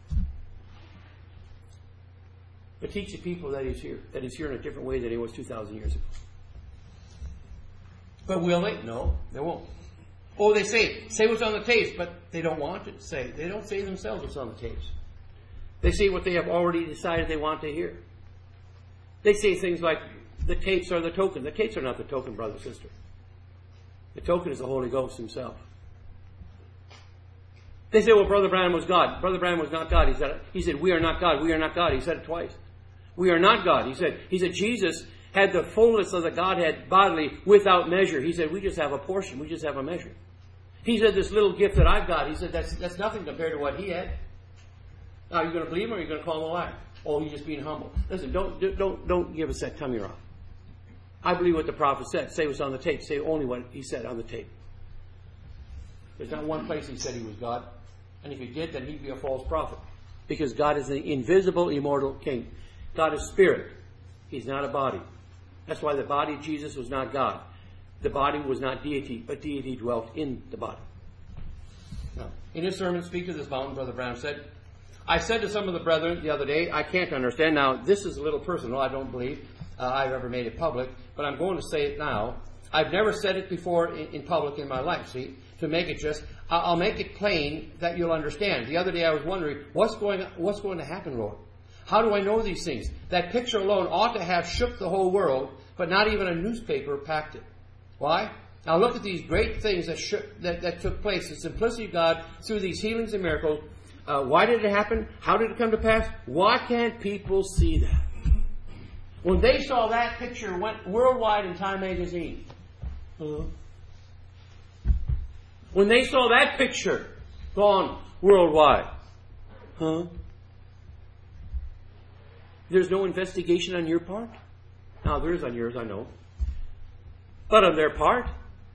But teach the people that He's here, that He's here in a different way than He was two thousand years ago. But will they? No, they won't. Oh, they say, say what's on the tapes, but they don't want to say. They don't say themselves what's on the tapes. They say what they have already decided they want to hear. They say things like, the tapes are the token. The tapes are not the token, brother, sister. The token is the Holy Ghost Himself. They say, well, Brother Branham was God. Brother Branham was not God. He said, he said, we are not God. We are not God. He said it twice. We are not God. He said, he said, Jesus had the fullness of the Godhead bodily without measure. He said, we just have a portion. We just have a measure. He said, this little gift that I've got, he said, that's, that's nothing compared to what He had. Now, are you going to believe Him or are you going to call Him a liar? Oh, you're just being humble. Listen, don't, don't, don't give us that tummy rock. I believe what the prophet said. Say what's on the tape. Say only what he said on the tape. There's not one place he said He was God. And if He did, then He'd be a false prophet. Because God is the invisible, immortal King. God is spirit. He's not a body. That's why the body of Jesus was not God. The body was not deity, but deity dwelt in the body. Now, in his sermon, Speak to This Mountain, Brother Branham said, I said to some of the brethren the other day, I can't understand. Now, this is a little personal. I don't believe uh, I've ever made it public, but I'm going to say it now. I've never said it before in, in public in my life, see? To make it just, I'll make it plain that you'll understand. The other day I was wondering, what's going, what's going to happen, Lord? How do I know these things? That picture alone ought to have shook the whole world, but not even a newspaper packed it. Why? Now look at these great things that, shook, that, that took place. The simplicity of God through these healings and miracles. Uh, why did it happen? How did it come to pass? Why can't people see that? When they saw that picture, went worldwide in Time magazine. Uh, when they saw that picture gone worldwide. Huh? There's no investigation on your part? Now, there is on yours, I know. But on their part,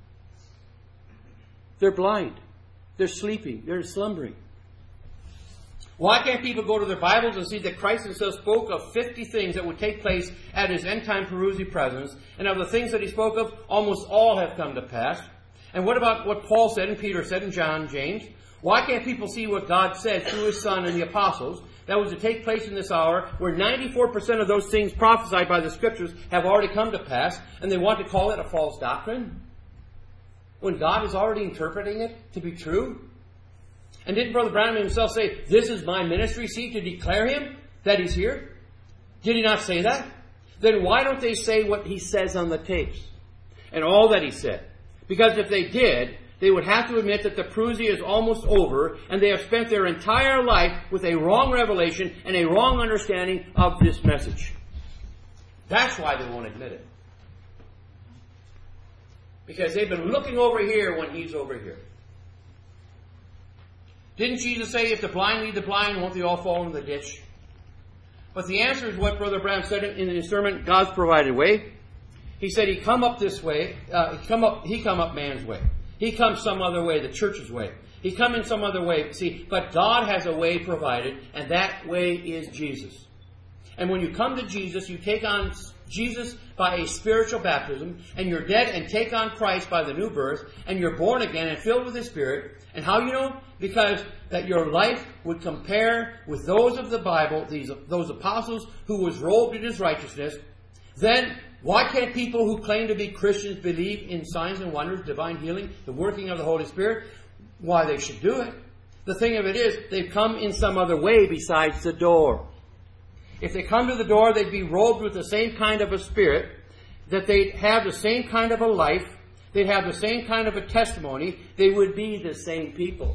they're blind. They're sleeping. They're slumbering. Why can't people go to their Bibles and see that Christ Himself spoke of fifty things that would take place at His end-time parousia presence, and of the things that He spoke of, almost all have come to pass? And what about what Paul said and Peter said and John, James? Why can't people see what God said through His Son and the apostles that was to take place in this hour, where ninety-four percent of those things prophesied by the Scriptures have already come to pass, and they want to call it a false doctrine? When God is already interpreting it to be true? And didn't Brother Branham himself say, this is my ministry, see, to declare Him, that He's here? Did he not say that? Then why don't they say what he says on the tapes? And all that he said? Because if they did, they would have to admit that the parousia is almost over, and they have spent their entire life with a wrong revelation and a wrong understanding of this message. That's why they won't admit it. Because they've been looking over here when He's over here. Didn't Jesus say, if the blind lead the blind, won't they all fall in the ditch? But the answer is what Brother Branham said in his sermon, God's provided way. He said he come up this way, uh, he come up, he come up man's way. He comes some other way, the church's way. He come in some other way. See, but God has a way provided, and that way is Jesus. And when you come to Jesus, you take on Jesus by a spiritual baptism, and you're dead and take on Christ by the new birth, and you're born again and filled with the Spirit. And how you know? Because that your life would compare with those of the Bible, these those apostles who was robed in His righteousness. Then why can't people who claim to be Christians believe in signs and wonders, divine healing, the working of the Holy Spirit? Why, they should do it. The thing of it is, they've come in some other way besides the door. If they come to the door, they'd be robed with the same kind of a spirit, that they'd have the same kind of a life, they'd have the same kind of a testimony, they would be the same people.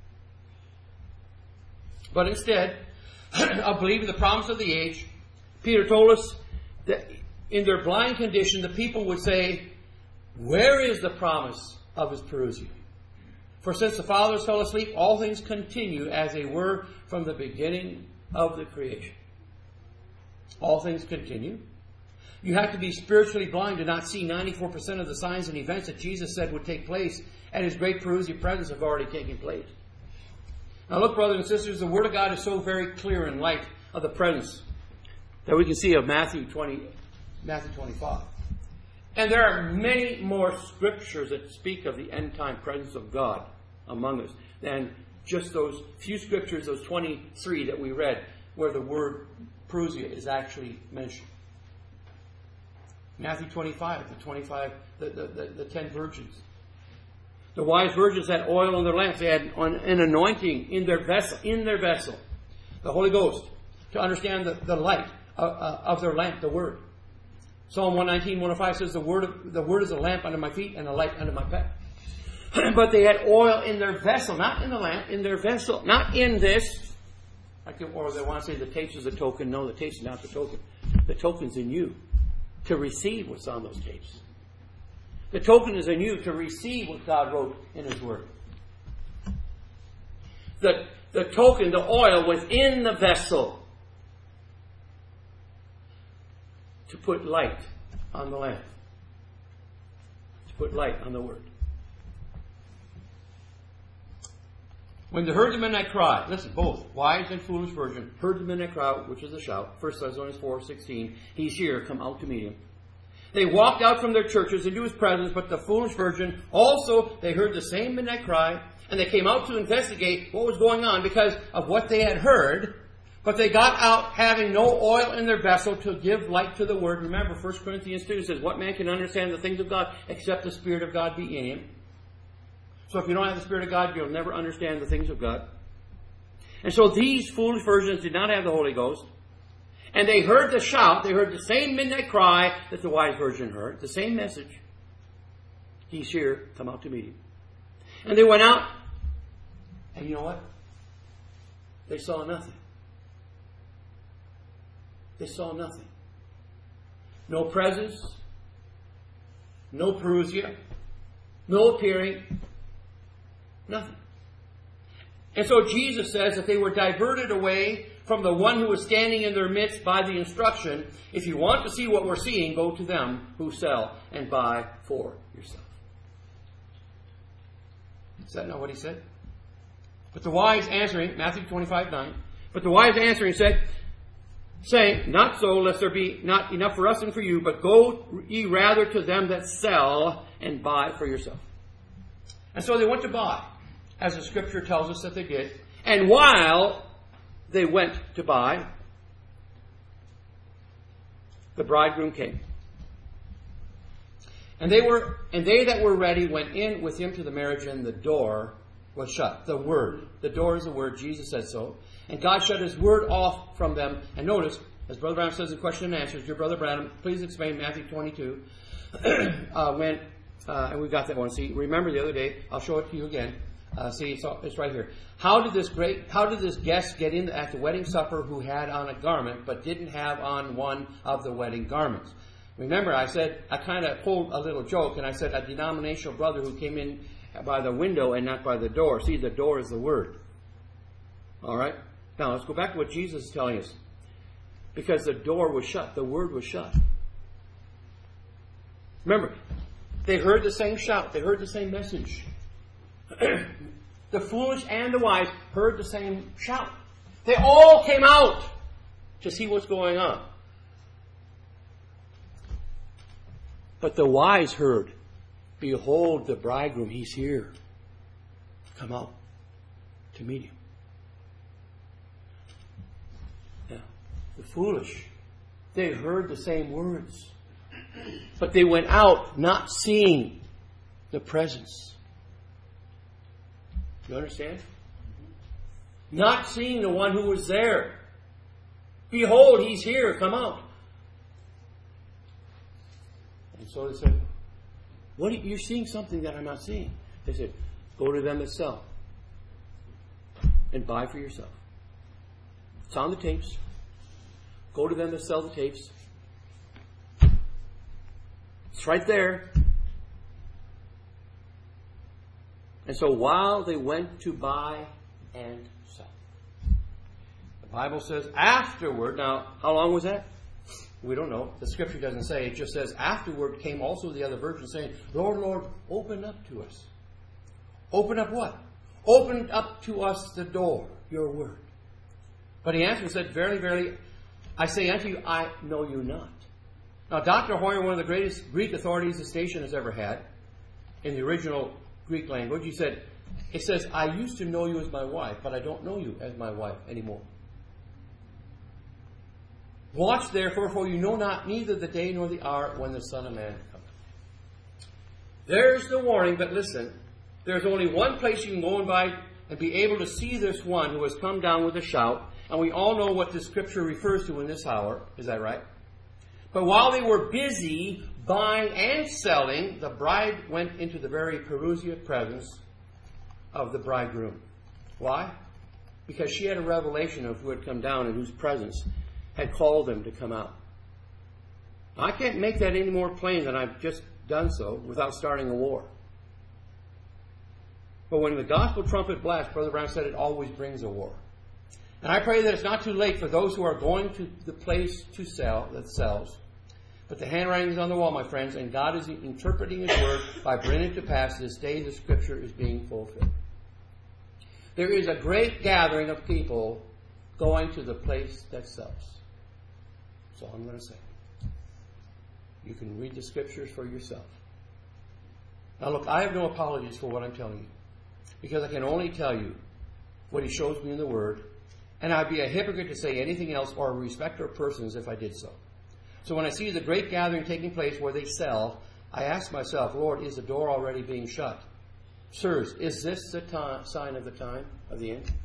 But instead of believing the promise of the age, Peter told us that in their blind condition, the people would say, where is the promise of His parousia? For since the fathers fell asleep, all things continue as they were from the beginning of the creation. All things continue. You have to be spiritually blind to not see ninety-four percent of the signs and events that Jesus said would take place at His great parousia presence have already taken place. Now look, brothers and sisters, the Word of God is so very clear in light of the presence that we can see of Matthew twenty, Matthew twenty-five. And there are many more scriptures that speak of the end-time presence of God among us than just those few scriptures, those twenty-three that we read, where the word parousia is actually mentioned. Matthew twenty-five, the twenty-five, the, the, the, the ten virgins. The wise virgins had oil in their lamps. They had an anointing in their vessel, in their vessel, the Holy Ghost, to understand the, the light of, uh, of their lamp, the Word. Psalm one nineteen, one oh five says, the word, of, the word is a lamp under my feet and a light under my path. But they had oil in their vessel, not in the lamp, in their vessel, not in this. Like, or they want to say the tape is the token. No, the tape is not the token. The token's in you to receive what's on those tapes. The token is in you to receive what God wrote in His Word. The, the token, the oil within the vessel to put light on the lamp. To put light on the Word. When they heard the midnight cry, listen, both wise and foolish virgin heard the midnight cry, which is a shout. First Thessalonians four sixteen. He's here, come out to meet Him. They walked out from their churches into His presence, but the foolish virgin also, they heard the same midnight cry, and they came out to investigate what was going on because of what they had heard, but they got out having no oil in their vessel to give light to the Word. Remember, First Corinthians two says, what man can understand the things of God except the Spirit of God be in him? So if you don't have the Spirit of God, you'll never understand the things of God. And so these foolish virgins did not have the Holy Ghost. And they heard the shout. They heard the same midnight cry that the wise virgin heard. The same message. He's here. Come out to meet Him. And they went out. And you know what? They saw nothing. They saw nothing. No presence. No parousia. No appearing. Nothing. And so Jesus says that they were diverted away from the one who was standing in their midst by the instruction, if you want to see what we're seeing, go to them who sell and buy for yourself. Is that not what He said? But the wise answering, Matthew twenty-five nine, but the wise answering said, saying, not so, lest there be not enough for us and for you, but go ye rather to them that sell and buy for yourself. And so they went to buy, as the Scripture tells us that they did. And while they went to buy, the bridegroom came. And they were, and they that were ready went in with Him to the marriage, and the door was shut. The Word. The door is the Word. Jesus said so. And God shut His Word off from them. And notice, as Brother Branham says in question and answers, dear Brother Branham, please explain Matthew twenty-two. uh, when Uh, and we've got that one. See, remember the other day, I'll show it to you again. Uh, see, it's, all, it's right here. How did this great, how did this guest get in at the wedding supper who had on a garment but didn't have on one of the wedding garments? Remember, I said, I kind of pulled a little joke, and I said a denominational brother who came in by the window and not by the door. See, the door is the word. All right? Now, let's go back to what Jesus is telling us. Because the door was shut. The word was shut. Remember, they heard the same shout. They heard the same message. The foolish and the wise heard the same shout. They all came out to see what's going on. But the wise heard, behold the bridegroom, he's here. Come out to meet him. Now, the foolish, they heard the same words. But they went out not seeing the presence. You understand? Not seeing the one who was there. Behold, he's here, come out. And so they said, "What are you, you're seeing something that I'm not seeing." They said, "Go to them that sell and buy for yourself." It's on the tapes. Go to them that sell the tapes. It's right there. And so while they went to buy and sell, the Bible says afterward, now how long was that? We don't know. The scripture doesn't say. It just says afterward came also the other virgins saying, "Lord, Lord, open up to us." Open up what? Open up to us the door, your word. But he answered and said, "Verily, verily, I say unto you, I know you not." Now, Doctor Hoyer, one of the greatest Greek authorities the station has ever had, in the original Greek language, he said, it says, "I used to know you as my wife, but I don't know you as my wife anymore. Watch therefore, for you know not neither the day nor the hour when the Son of Man cometh." There's the warning, but listen, there's only one place you can go and by and be able to see this one who has come down with a shout, and we all know what the scripture refers to in this hour. Is that right? But while they were busy buying and selling, the bride went into the very Perusia presence of the bridegroom. Why? Because she had a revelation of who had come down and whose presence had called them to come out. Now, I can't make that any more plain than I've just done so without starting a war. But when the gospel trumpet blasts, Brother Brown said it always brings a war. And I pray that it's not too late for those who are going to the place to sell that sells. But the handwriting is on the wall, my friends, and God is interpreting His word by bringing it to pass this day the scripture is being fulfilled. There is a great gathering of people going to the place that sells. That's all I'm going to say. You can read the scriptures for yourself. Now look, I have no apologies for what I'm telling you, because I can only tell you what He shows me in the Word, and I'd be a hypocrite to say anything else or a respecter of persons if I did so. So when I see the great gathering taking place where they sell, I ask myself, Lord, is the door already being shut? Sirs, is this the time, sign of the time of the end?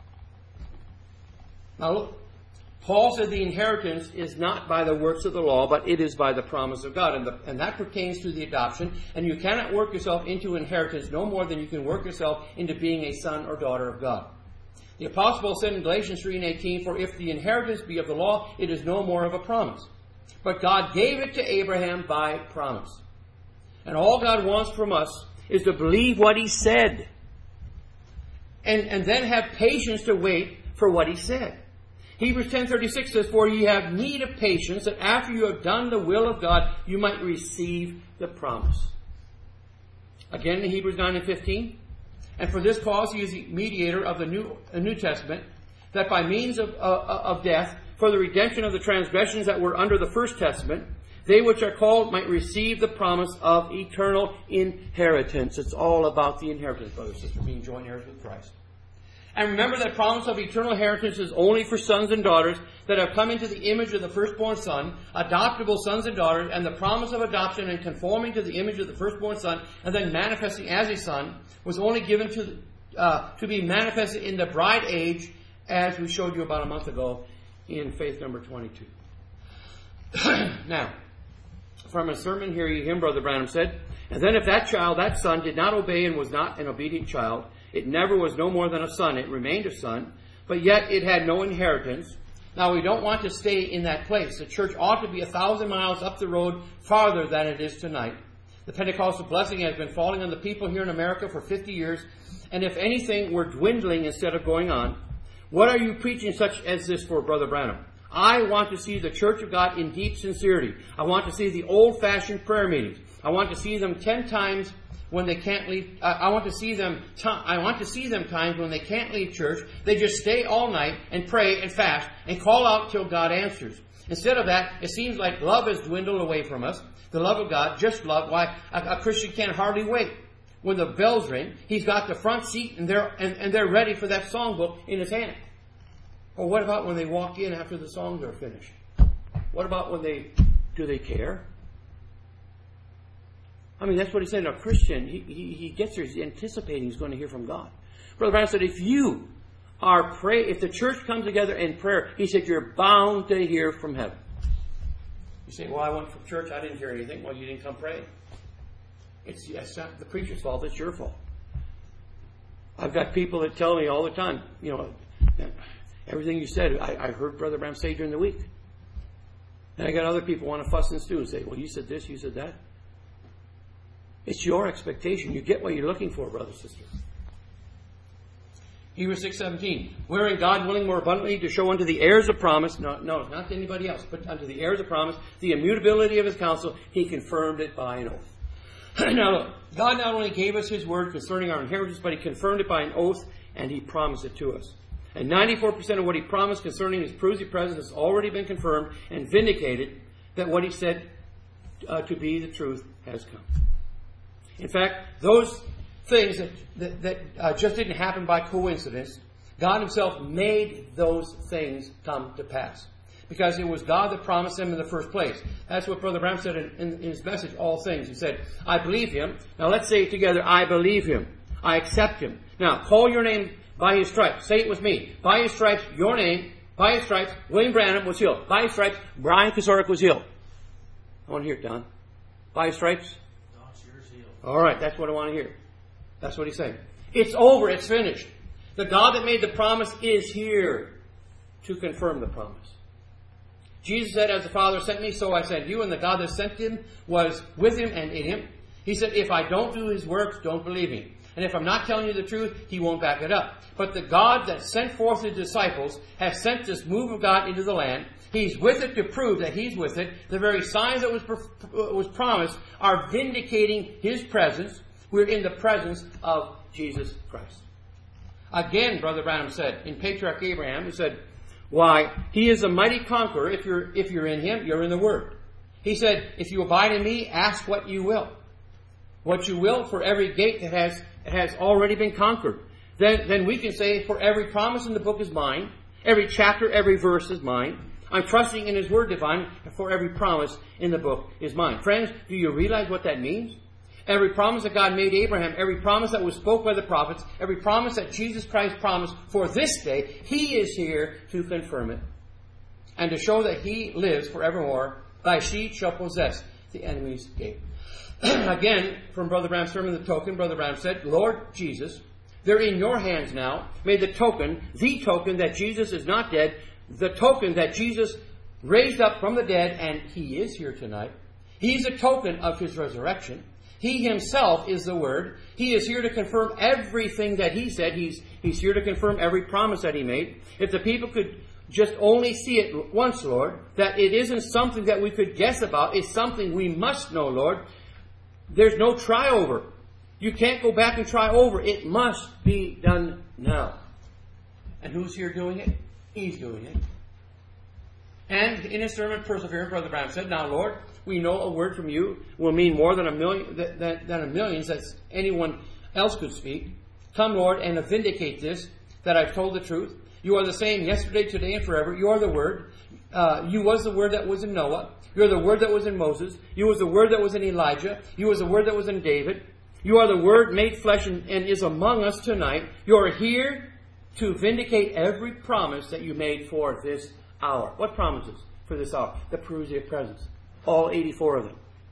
Now look, Paul said the inheritance is not by the works of the law, but it is by the promise of God. And, the, and that pertains to the adoption. And you cannot work yourself into inheritance no more than you can work yourself into being a son or daughter of God. The Apostle Paul said in Galatians three and eighteen, "For if the inheritance be of the law, it is no more of a promise. But God gave it to Abraham by promise." And all God wants from us is to believe what He said. And, and then have patience to wait for what He said. Hebrews ten thirty-six says, "For ye have need of patience, that after you have done the will of God, you might receive the promise." Again in Hebrews nine and fifteen. "And for this cause He is the mediator of the New, uh, New Testament, that by means of, uh, of death, for the redemption of the transgressions that were under the first testament, they which are called might receive the promise of eternal inheritance." It's all about the inheritance, brother and sister, being joint heirs with Christ. And remember that promise of eternal inheritance is only for sons and daughters that have come into the image of the firstborn Son, adoptable sons and daughters, and the promise of adoption and conforming to the image of the firstborn Son, and then manifesting as a son, was only given to, uh, to be manifested in the bride age, as we showed you about a month ago in faith number twenty-two. Now, from a sermon, hear ye him, Brother Branham said. And then if that child, that son, did not obey and was not an obedient child, it never was no more than a son. It remained a son, but yet it had no inheritance. Now, we don't want to stay in that place. The church ought to be a thousand miles up the road farther than it is tonight. The Pentecostal blessing has been falling on the people here in America for fifty years, and if anything, we're dwindling instead of going on. What are you preaching such as this for, Brother Branham? I want to see the Church of God in deep sincerity. I want to see the old-fashioned prayer meetings. I want to see them ten times when they can't leave. Uh, I want to see them. T- I want to see them times when they can't leave church. They just stay all night and pray and fast and call out till God answers. Instead of that, it seems like love has dwindled away from us. The love of God, just love. Why a, a Christian can't hardly wait. When the bells ring, he's got the front seat and they're and, and they're ready for that songbook in his hand. Or what about when they walk in after the songs are finished? What about when they do they care? I mean, that's what he said. A Christian, he, he, he gets there, he's anticipating he's going to hear from God. Brother Branham said, if you are pray, if the church comes together in prayer, he said, you're bound to hear from heaven. You say, well, I went from church, I didn't hear anything. Well, you didn't come pray. It's, it's not the preacher's fault, it's your fault. I've got people that tell me all the time, you know, everything you said, I, I heard Brother Branham say during the week. And I got other people want to fuss and stew and say, well, you said this, you said that. It's your expectation. You get what you're looking for, brother, sister. Hebrews six seventeen. Wherein God willing more abundantly to show unto the heirs of promise, no, no, not to anybody else, but unto the heirs of promise, the immutability of his counsel, he confirmed it by an oath. Now look, God not only gave us his word concerning our inheritance, but he confirmed it by an oath, and he promised it to us. And ninety-four percent of what he promised concerning his Prusi presence has already been confirmed and vindicated, that what he said uh, to be the truth has come. In fact, those things that, that, that uh, just didn't happen by coincidence, God himself made those things come to pass. Because it was God that promised them in the first place. That's what Brother Branham said in, in, in his message, All Things. He said, I believe him. Now let's say it together, I believe him. I accept him. Now, call your name by his stripes. Say it with me. By his stripes, your name, by his stripes, William Branham was healed. By his stripes, Brian Kazorek was healed. I want to hear it, Don. By his stripes? All right, that's what I want to hear. That's what he's saying. It's over. It's finished. The God that made the promise is here to confirm the promise. Jesus said, as the Father sent me, so I sent you. And the God that sent him was with him and in him. He said, if I don't do his works, don't believe me. And if I'm not telling you the truth, he won't back it up. But the God that sent forth his disciples has sent this move of God into the land. He's with it to prove that he's with it. The very signs that was, was promised are vindicating his presence. We're in the presence of Jesus Christ. Again, Brother Branham said, in Patriarch Abraham, he said, why, he is a mighty conqueror. If you're, if you're in him, you're in the Word. He said, if you abide in me, ask what you will. What you will for every gate that has, has already been conquered. Then, then we can say, for every promise in the book is mine. Every chapter, every verse is mine. I'm trusting in his word divine, for every promise in the book is mine. Friends, do you realize what that means? Every promise that God made Abraham, every promise that was spoke by the prophets, every promise that Jesus Christ promised for this day, he is here to confirm it. And to show that he lives forevermore, thy seed shall possess the enemy's gate. Again, from Brother Branham's sermon, the token, Brother Branham said, Lord Jesus, they're in your hands now. May the token, the token that Jesus is not dead, the token that Jesus raised up from the dead, and he is here tonight. He's a token of his resurrection. He himself is the Word. He is here to confirm everything that he said. He's, he's here to confirm every promise that he made. If the people could just only see it once, Lord, that it isn't something that we could guess about. It's something we must know, Lord. There's no try over. You can't go back and try over. It must be done now. And who's here doing it? He's doing it. And in his sermon, Perseverance, Brother Branham said, now, Lord, we know a word from you will mean more than a million, than, than a millions that anyone else could speak. Come, Lord, and vindicate this, that I've told the truth. You are the same yesterday, today, and forever. You are the Word. Uh, you was the Word that was in Noah. You are the Word that was in Moses. You was the Word that was in Elijah. You was the Word that was in David. You are the Word made flesh and, and is among us tonight. You are here to vindicate every promise that you made for this hour. What promises for this hour? The Perusia presence. All eighty-four of them.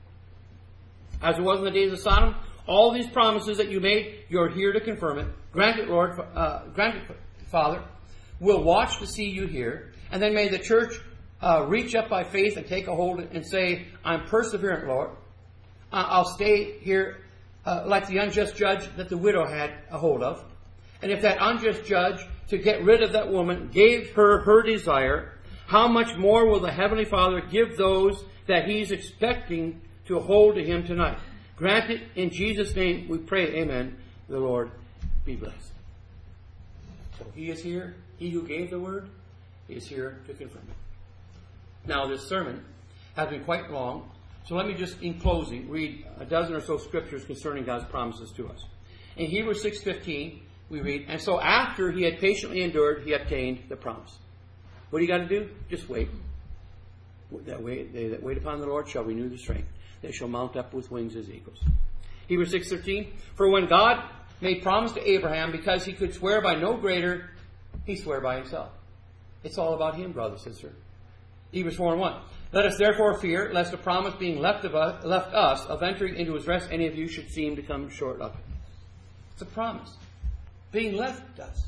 As it was in the days of Sodom, all these promises that you made, you're here to confirm it. Grant it, Lord, uh, grant it, Father. We'll watch to see you here. And then may the church uh, reach up by faith and take a hold and say, I'm perseverant, Lord. Uh, I'll stay here uh, like the unjust judge that the widow had a hold of. And if that unjust judge, to get rid of that woman, gave her her desire, how much more will the Heavenly Father give those that He's expecting to hold to Him tonight? Grant it in Jesus' name, we pray. Amen. The Lord be blessed. So He is here. He who gave the word, He is here to confirm it. Now, this sermon has been quite long, so let me just, in closing, read a dozen or so scriptures concerning God's promises to us. In Hebrews six fifteen, we read, and so after he had patiently endured, he obtained the promise. What do you got to do? Just wait. That wait, they that wait upon the Lord shall renew their strength. They shall mount up with wings as eagles. Hebrews six thirteen, for when God made promise to Abraham, because he could swear by no greater, he swore by himself. It's all about him, brother, sister. Hebrews four and one. Let us therefore fear, lest the promise being left of us, left us of entering into his rest, any of you should seem to come short of it. It's a promise. Being left us.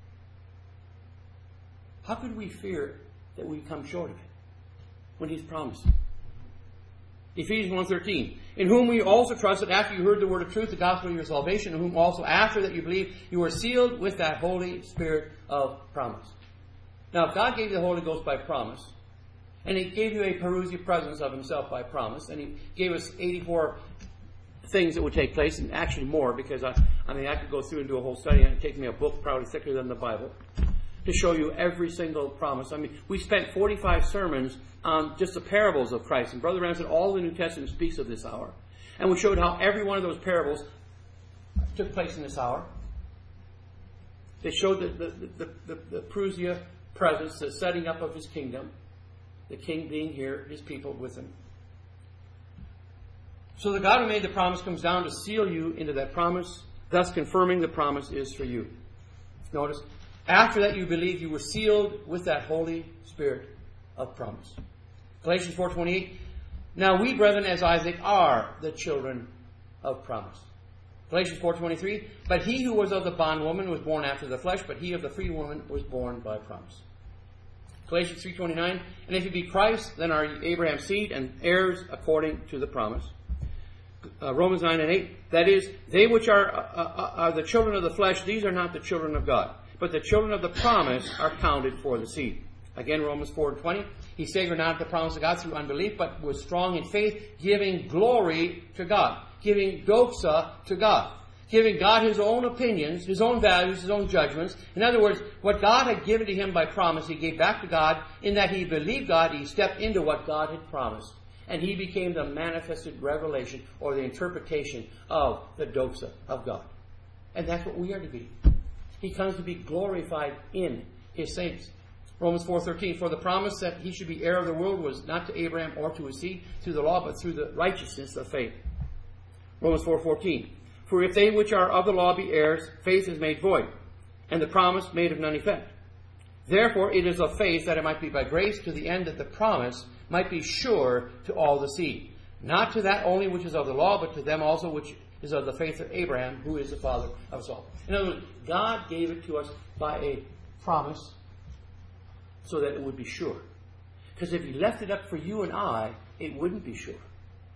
How could we fear that we come short of it when he's promised? Ephesians one thirteen, in whom we also trusted after you heard the word of truth, the gospel of your salvation, in whom also after that you believe, you were sealed with that Holy Spirit of promise. Now, if God gave you the Holy Ghost by promise, and He gave you a Parousia presence of Himself by promise, and He gave us eighty-four things that would take place, and actually more, because I, I mean, I could go through and do a whole study, and it'd take me a book probably thicker than the Bible, to show you every single promise. I mean, we spent forty-five sermons on just the parables of Christ. And Brother Ram said all the New Testament speaks of this hour. And we showed how every one of those parables took place in this hour. They showed the, the, the, the, the Parousia presence, the setting up of His kingdom, the King being here, His people with Him. So the God who made the promise comes down to seal you into that promise, thus confirming the promise is for you. Notice, after that you believe, you were sealed with that Holy Spirit of promise. Galatians four twenty-eight, now we, brethren, as Isaac, are the children of promise. Galatians four twenty-three, but he who was of the bondwoman was born after the flesh, but he of the free woman was born by promise. Galatians three twenty-nine, and if you be Christ, then are you Abraham's seed and heirs according to the promise. Uh, Romans nine and eight, that is, they which are, uh, are the children of the flesh, these are not the children of God, but the children of the promise are counted for the seed. Again, Romans four and twenty, he staggered not at the promise of God through unbelief, but was strong in faith, giving glory to God, giving doxa to God, giving God His own opinions, His own values, His own judgments. In other words, what God had given to him by promise, he gave back to God. In that he believed God, he stepped into what God had promised. And he became the manifested revelation or the interpretation of the doxa of God. And that's what we are to be. He comes to be glorified in His saints. Romans four thirteen, for the promise that he should be heir of the world was not to Abraham or to his seed through the law, but through the righteousness of faith. Romans four fourteen, for if they which are of the law be heirs, faith is made void, and the promise made of none effect. Therefore it is of faith that it might be by grace, to the end that the promise might be sure to all the seed, not to that only which is of the law, but to them also which is of the faith of Abraham, who is the father of us all. In other words, God gave it to us by a promise so that it would be sure. Because if He left it up for you and I, it wouldn't be sure.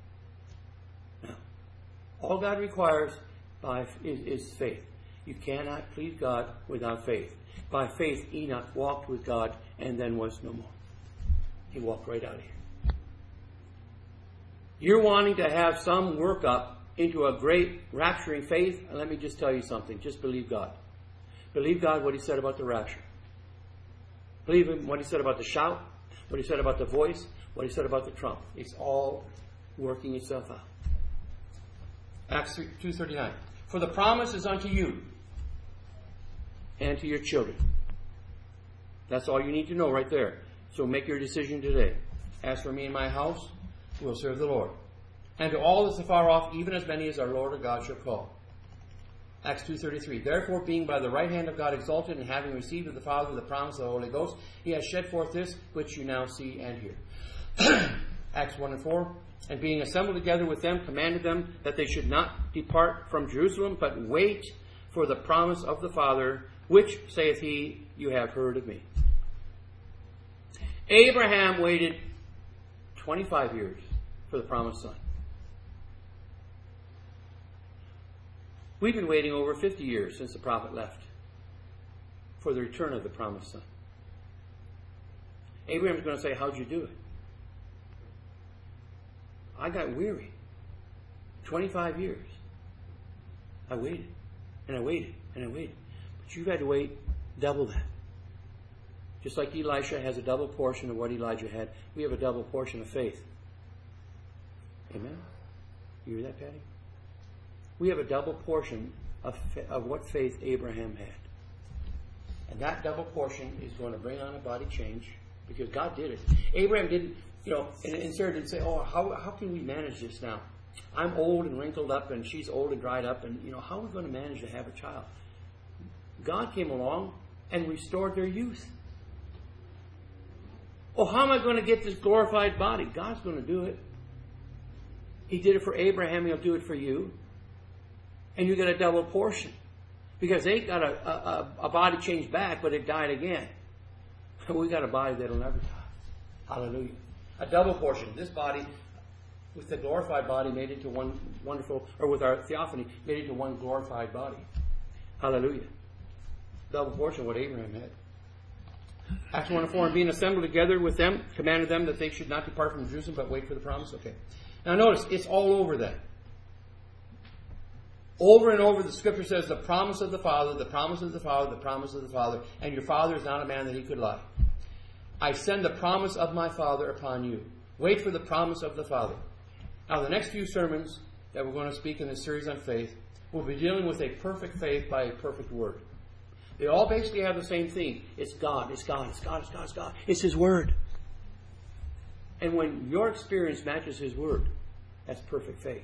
Now, all God requires by is, is faith. You cannot please God without faith. By faith, Enoch walked with God and then was no more. He walked right out of here. You're wanting to have some work up into a great rapturing faith, and let me just tell you something. Just believe God. Believe God what He said about the rapture. Believe Him what He said about the shout, what He said about the voice, what He said about the trump. It's all working itself out. Acts two thirty-nine. For the promise is unto you and to your children. That's all you need to know right there. So make your decision today. As for me and my house, we'll serve the Lord. And to all that's afar off, even as many as our Lord or God shall call. Acts two thirty-three. Therefore, being by the right hand of God exalted, and having received of the Father the promise of the Holy Ghost, He has shed forth this which you now see and hear. Acts one and four. And being assembled together with them, commanded them that they should not depart from Jerusalem, but wait for the promise of the Father, which, saith he, you have heard of me. Abraham waited twenty-five years for the promised son. We've been waiting over fifty years since the prophet left for the return of the promised son. Abraham's going to say, how'd you do it? I got weary. twenty-five years. I waited, and I waited, and I waited. But you've had to wait double that. Just like Elisha has a double portion of what Elijah had, we have a double portion of faith. Amen? You hear that, Patty? We have a double portion of, of what faith Abraham had. And that double portion is going to bring on a body change because God did it. Abraham didn't, you know, and, and Sarah didn't say, oh, how, how can we manage this now? I'm old and wrinkled up and she's old and dried up and, you know, how are we going to manage to have a child? God came along and restored their youth. Oh, how am I going to get this glorified body? God's going to do it. He did it for Abraham. He'll do it for you. And you get a double portion. Because they got a, a, a body changed back, but it died again. We got a body that'll never die. Hallelujah. A double portion. This body, with the glorified body, made into one wonderful, or with our theophany, made into one glorified body. Hallelujah. Double portion of what Abraham had. Acts one and four, and being assembled together with them, commanded them that they should not depart from Jerusalem, but wait for the promise. Okay. Now notice, it's all over that. Over and over the scripture says the promise of the Father, the promise of the Father, the promise of the Father, and your Father is not a man that he could lie. I send the promise of my Father upon you. Wait for the promise of the Father. Now the next few sermons that we're going to speak in this series on faith, we'll be dealing with a perfect faith by a perfect word. They all basically have the same theme. It's God, it's God, it's God, it's God, it's God. It's His Word. And when your experience matches His Word, that's perfect faith.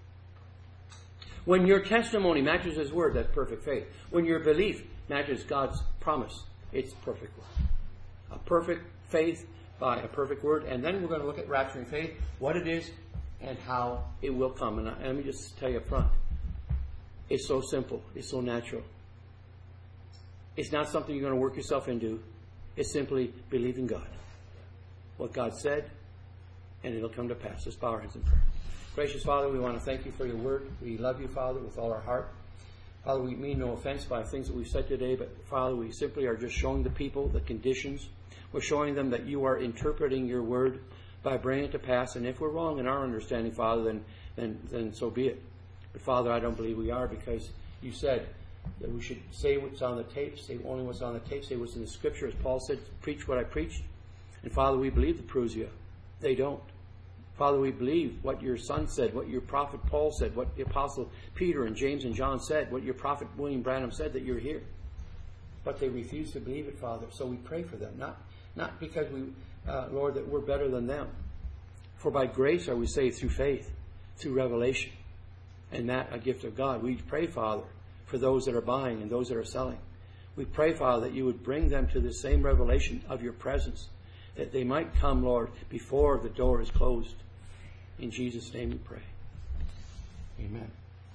When your testimony matches His Word, that's perfect faith. When your belief matches God's promise, it's perfect word. A perfect faith by a perfect word. And then we're going to look at rapturing faith, what it is, and how it will come. And let me just tell you up front. It's so simple. It's so natural. It's not something you're going to work yourself into. It's simply believing God. What God said, and it'll come to pass. Let's bow our heads in prayer. Gracious Father, we want to thank you for your word. We love you, Father, with all our heart. Father, we mean no offense by things that we've said today, but Father, we simply are just showing the people the conditions. We're showing them that you are interpreting your word by bringing it to pass. And if we're wrong in our understanding, Father, then, then, then so be it. But Father, I don't believe we are, because you said that we should say what's on the tape, say only what's on the tape, say what's in the scripture. As Paul said, preach what I preached. And Father, we believe the Parousia. They don't. Father, we believe what your son said, what your prophet Paul said, what the apostle Peter and James and John said, what your prophet William Branham said, that you're here. But they refuse to believe it, Father. So we pray for them. Not, not because we, uh, Lord, that we're better than them. For by grace are we saved through faith, through revelation. And that a gift of God. We pray, Father, for those that are buying and those that are selling. We pray, Father, that you would bring them to the same revelation of your presence, that they might come, Lord, before the door is closed. In Jesus' name we pray. Amen.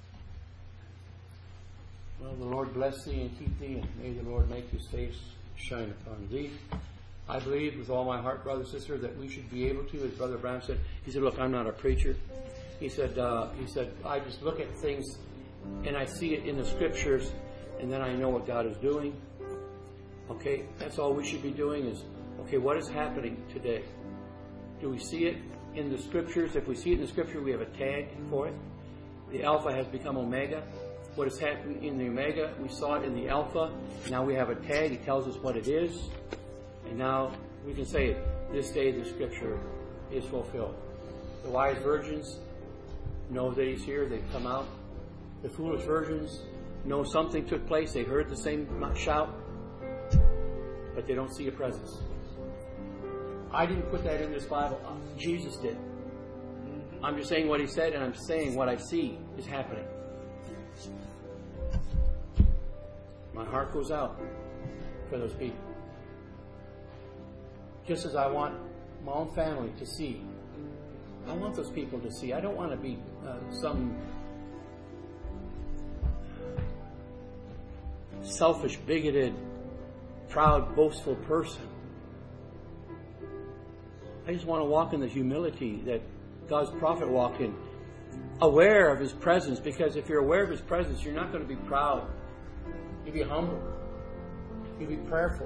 Well, the Lord bless thee and keep thee, and may the Lord make his face shine upon thee. I believe with all my heart, brother, sister, that we should be able to, as Brother Brown said, he said, look, I'm not a preacher. He said, uh, he said, I just look at things and I see it in the scriptures, and then I know what God is doing. Okay, that's all we should be doing is, okay, what is happening today? Do we see it in the scriptures? If we see it in the scripture, we have a tag for it. The Alpha has become Omega. What is happening in the Omega, we saw it in the Alpha. Now we have a tag. It tells us what it is. And now we can say, this day the scripture is fulfilled. The wise virgins know that he's here. They've come out. The foolish virgins know something took place. They heard the same shout, but they don't see a presence. I didn't put that in this Bible. Jesus did. I'm just saying what he said, and I'm saying what I see is happening. My heart goes out for those people. Just as I want my own family to see I want those people to see. I don't want to be uh, some selfish, bigoted, proud, boastful person. I just want to walk in the humility that God's prophet walked in, aware of His presence, because if you're aware of His presence, you're not going to be proud. You'll be humble. You'll be prayerful.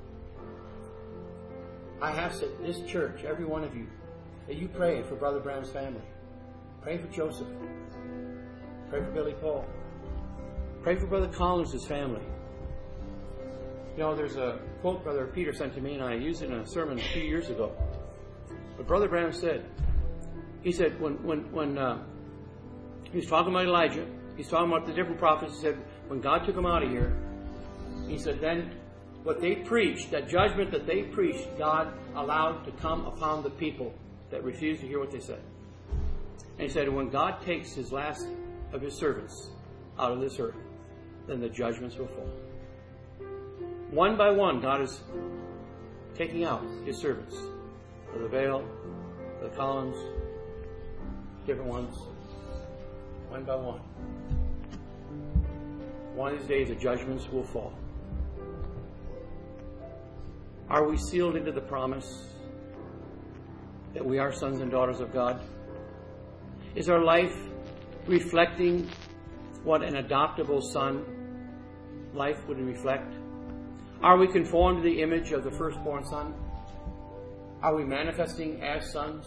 I have said, this church, every one of you, that you pray for Brother Branham's family. Pray for Joseph. Pray for Billy Paul. Pray for Brother Collins' family. You know, there's a quote Brother Peter sent to me, and I used it in a sermon a few years ago. But Brother Branham said, he said, when when when uh, he was talking about Elijah, he's talking about the different prophets, he said, when God took him out of here, he said, then what they preached, that judgment that they preached, God allowed to come upon the people that refused to hear what they said. And he said, when God takes His last of His servants out of this earth, then the judgments will fall. One by one, God is taking out His servants. The Vale, the Collins, different ones, one by one. One of these days, the judgments will fall. Are we sealed into the promise that we are sons and daughters of God? Is our life reflecting what an adoptable son life would reflect? Are we conformed to the image of the firstborn son? Are we manifesting as sons?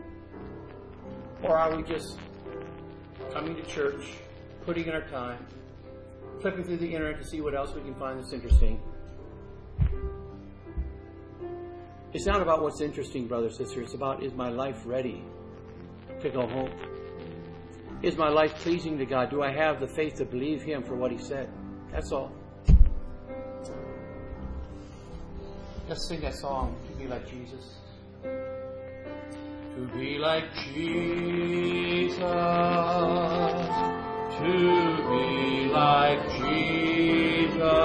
Or are we just coming to church, putting in our time, flipping through the internet to see what else we can find that's interesting? It's not about what's interesting, brothers and sisters. It's about, is my life ready to go home? Is my life pleasing to God? Do I have the faith to believe Him for what He said? That's all. Let's sing that song, To Be Like Jesus. To be like Jesus, to be like Jesus.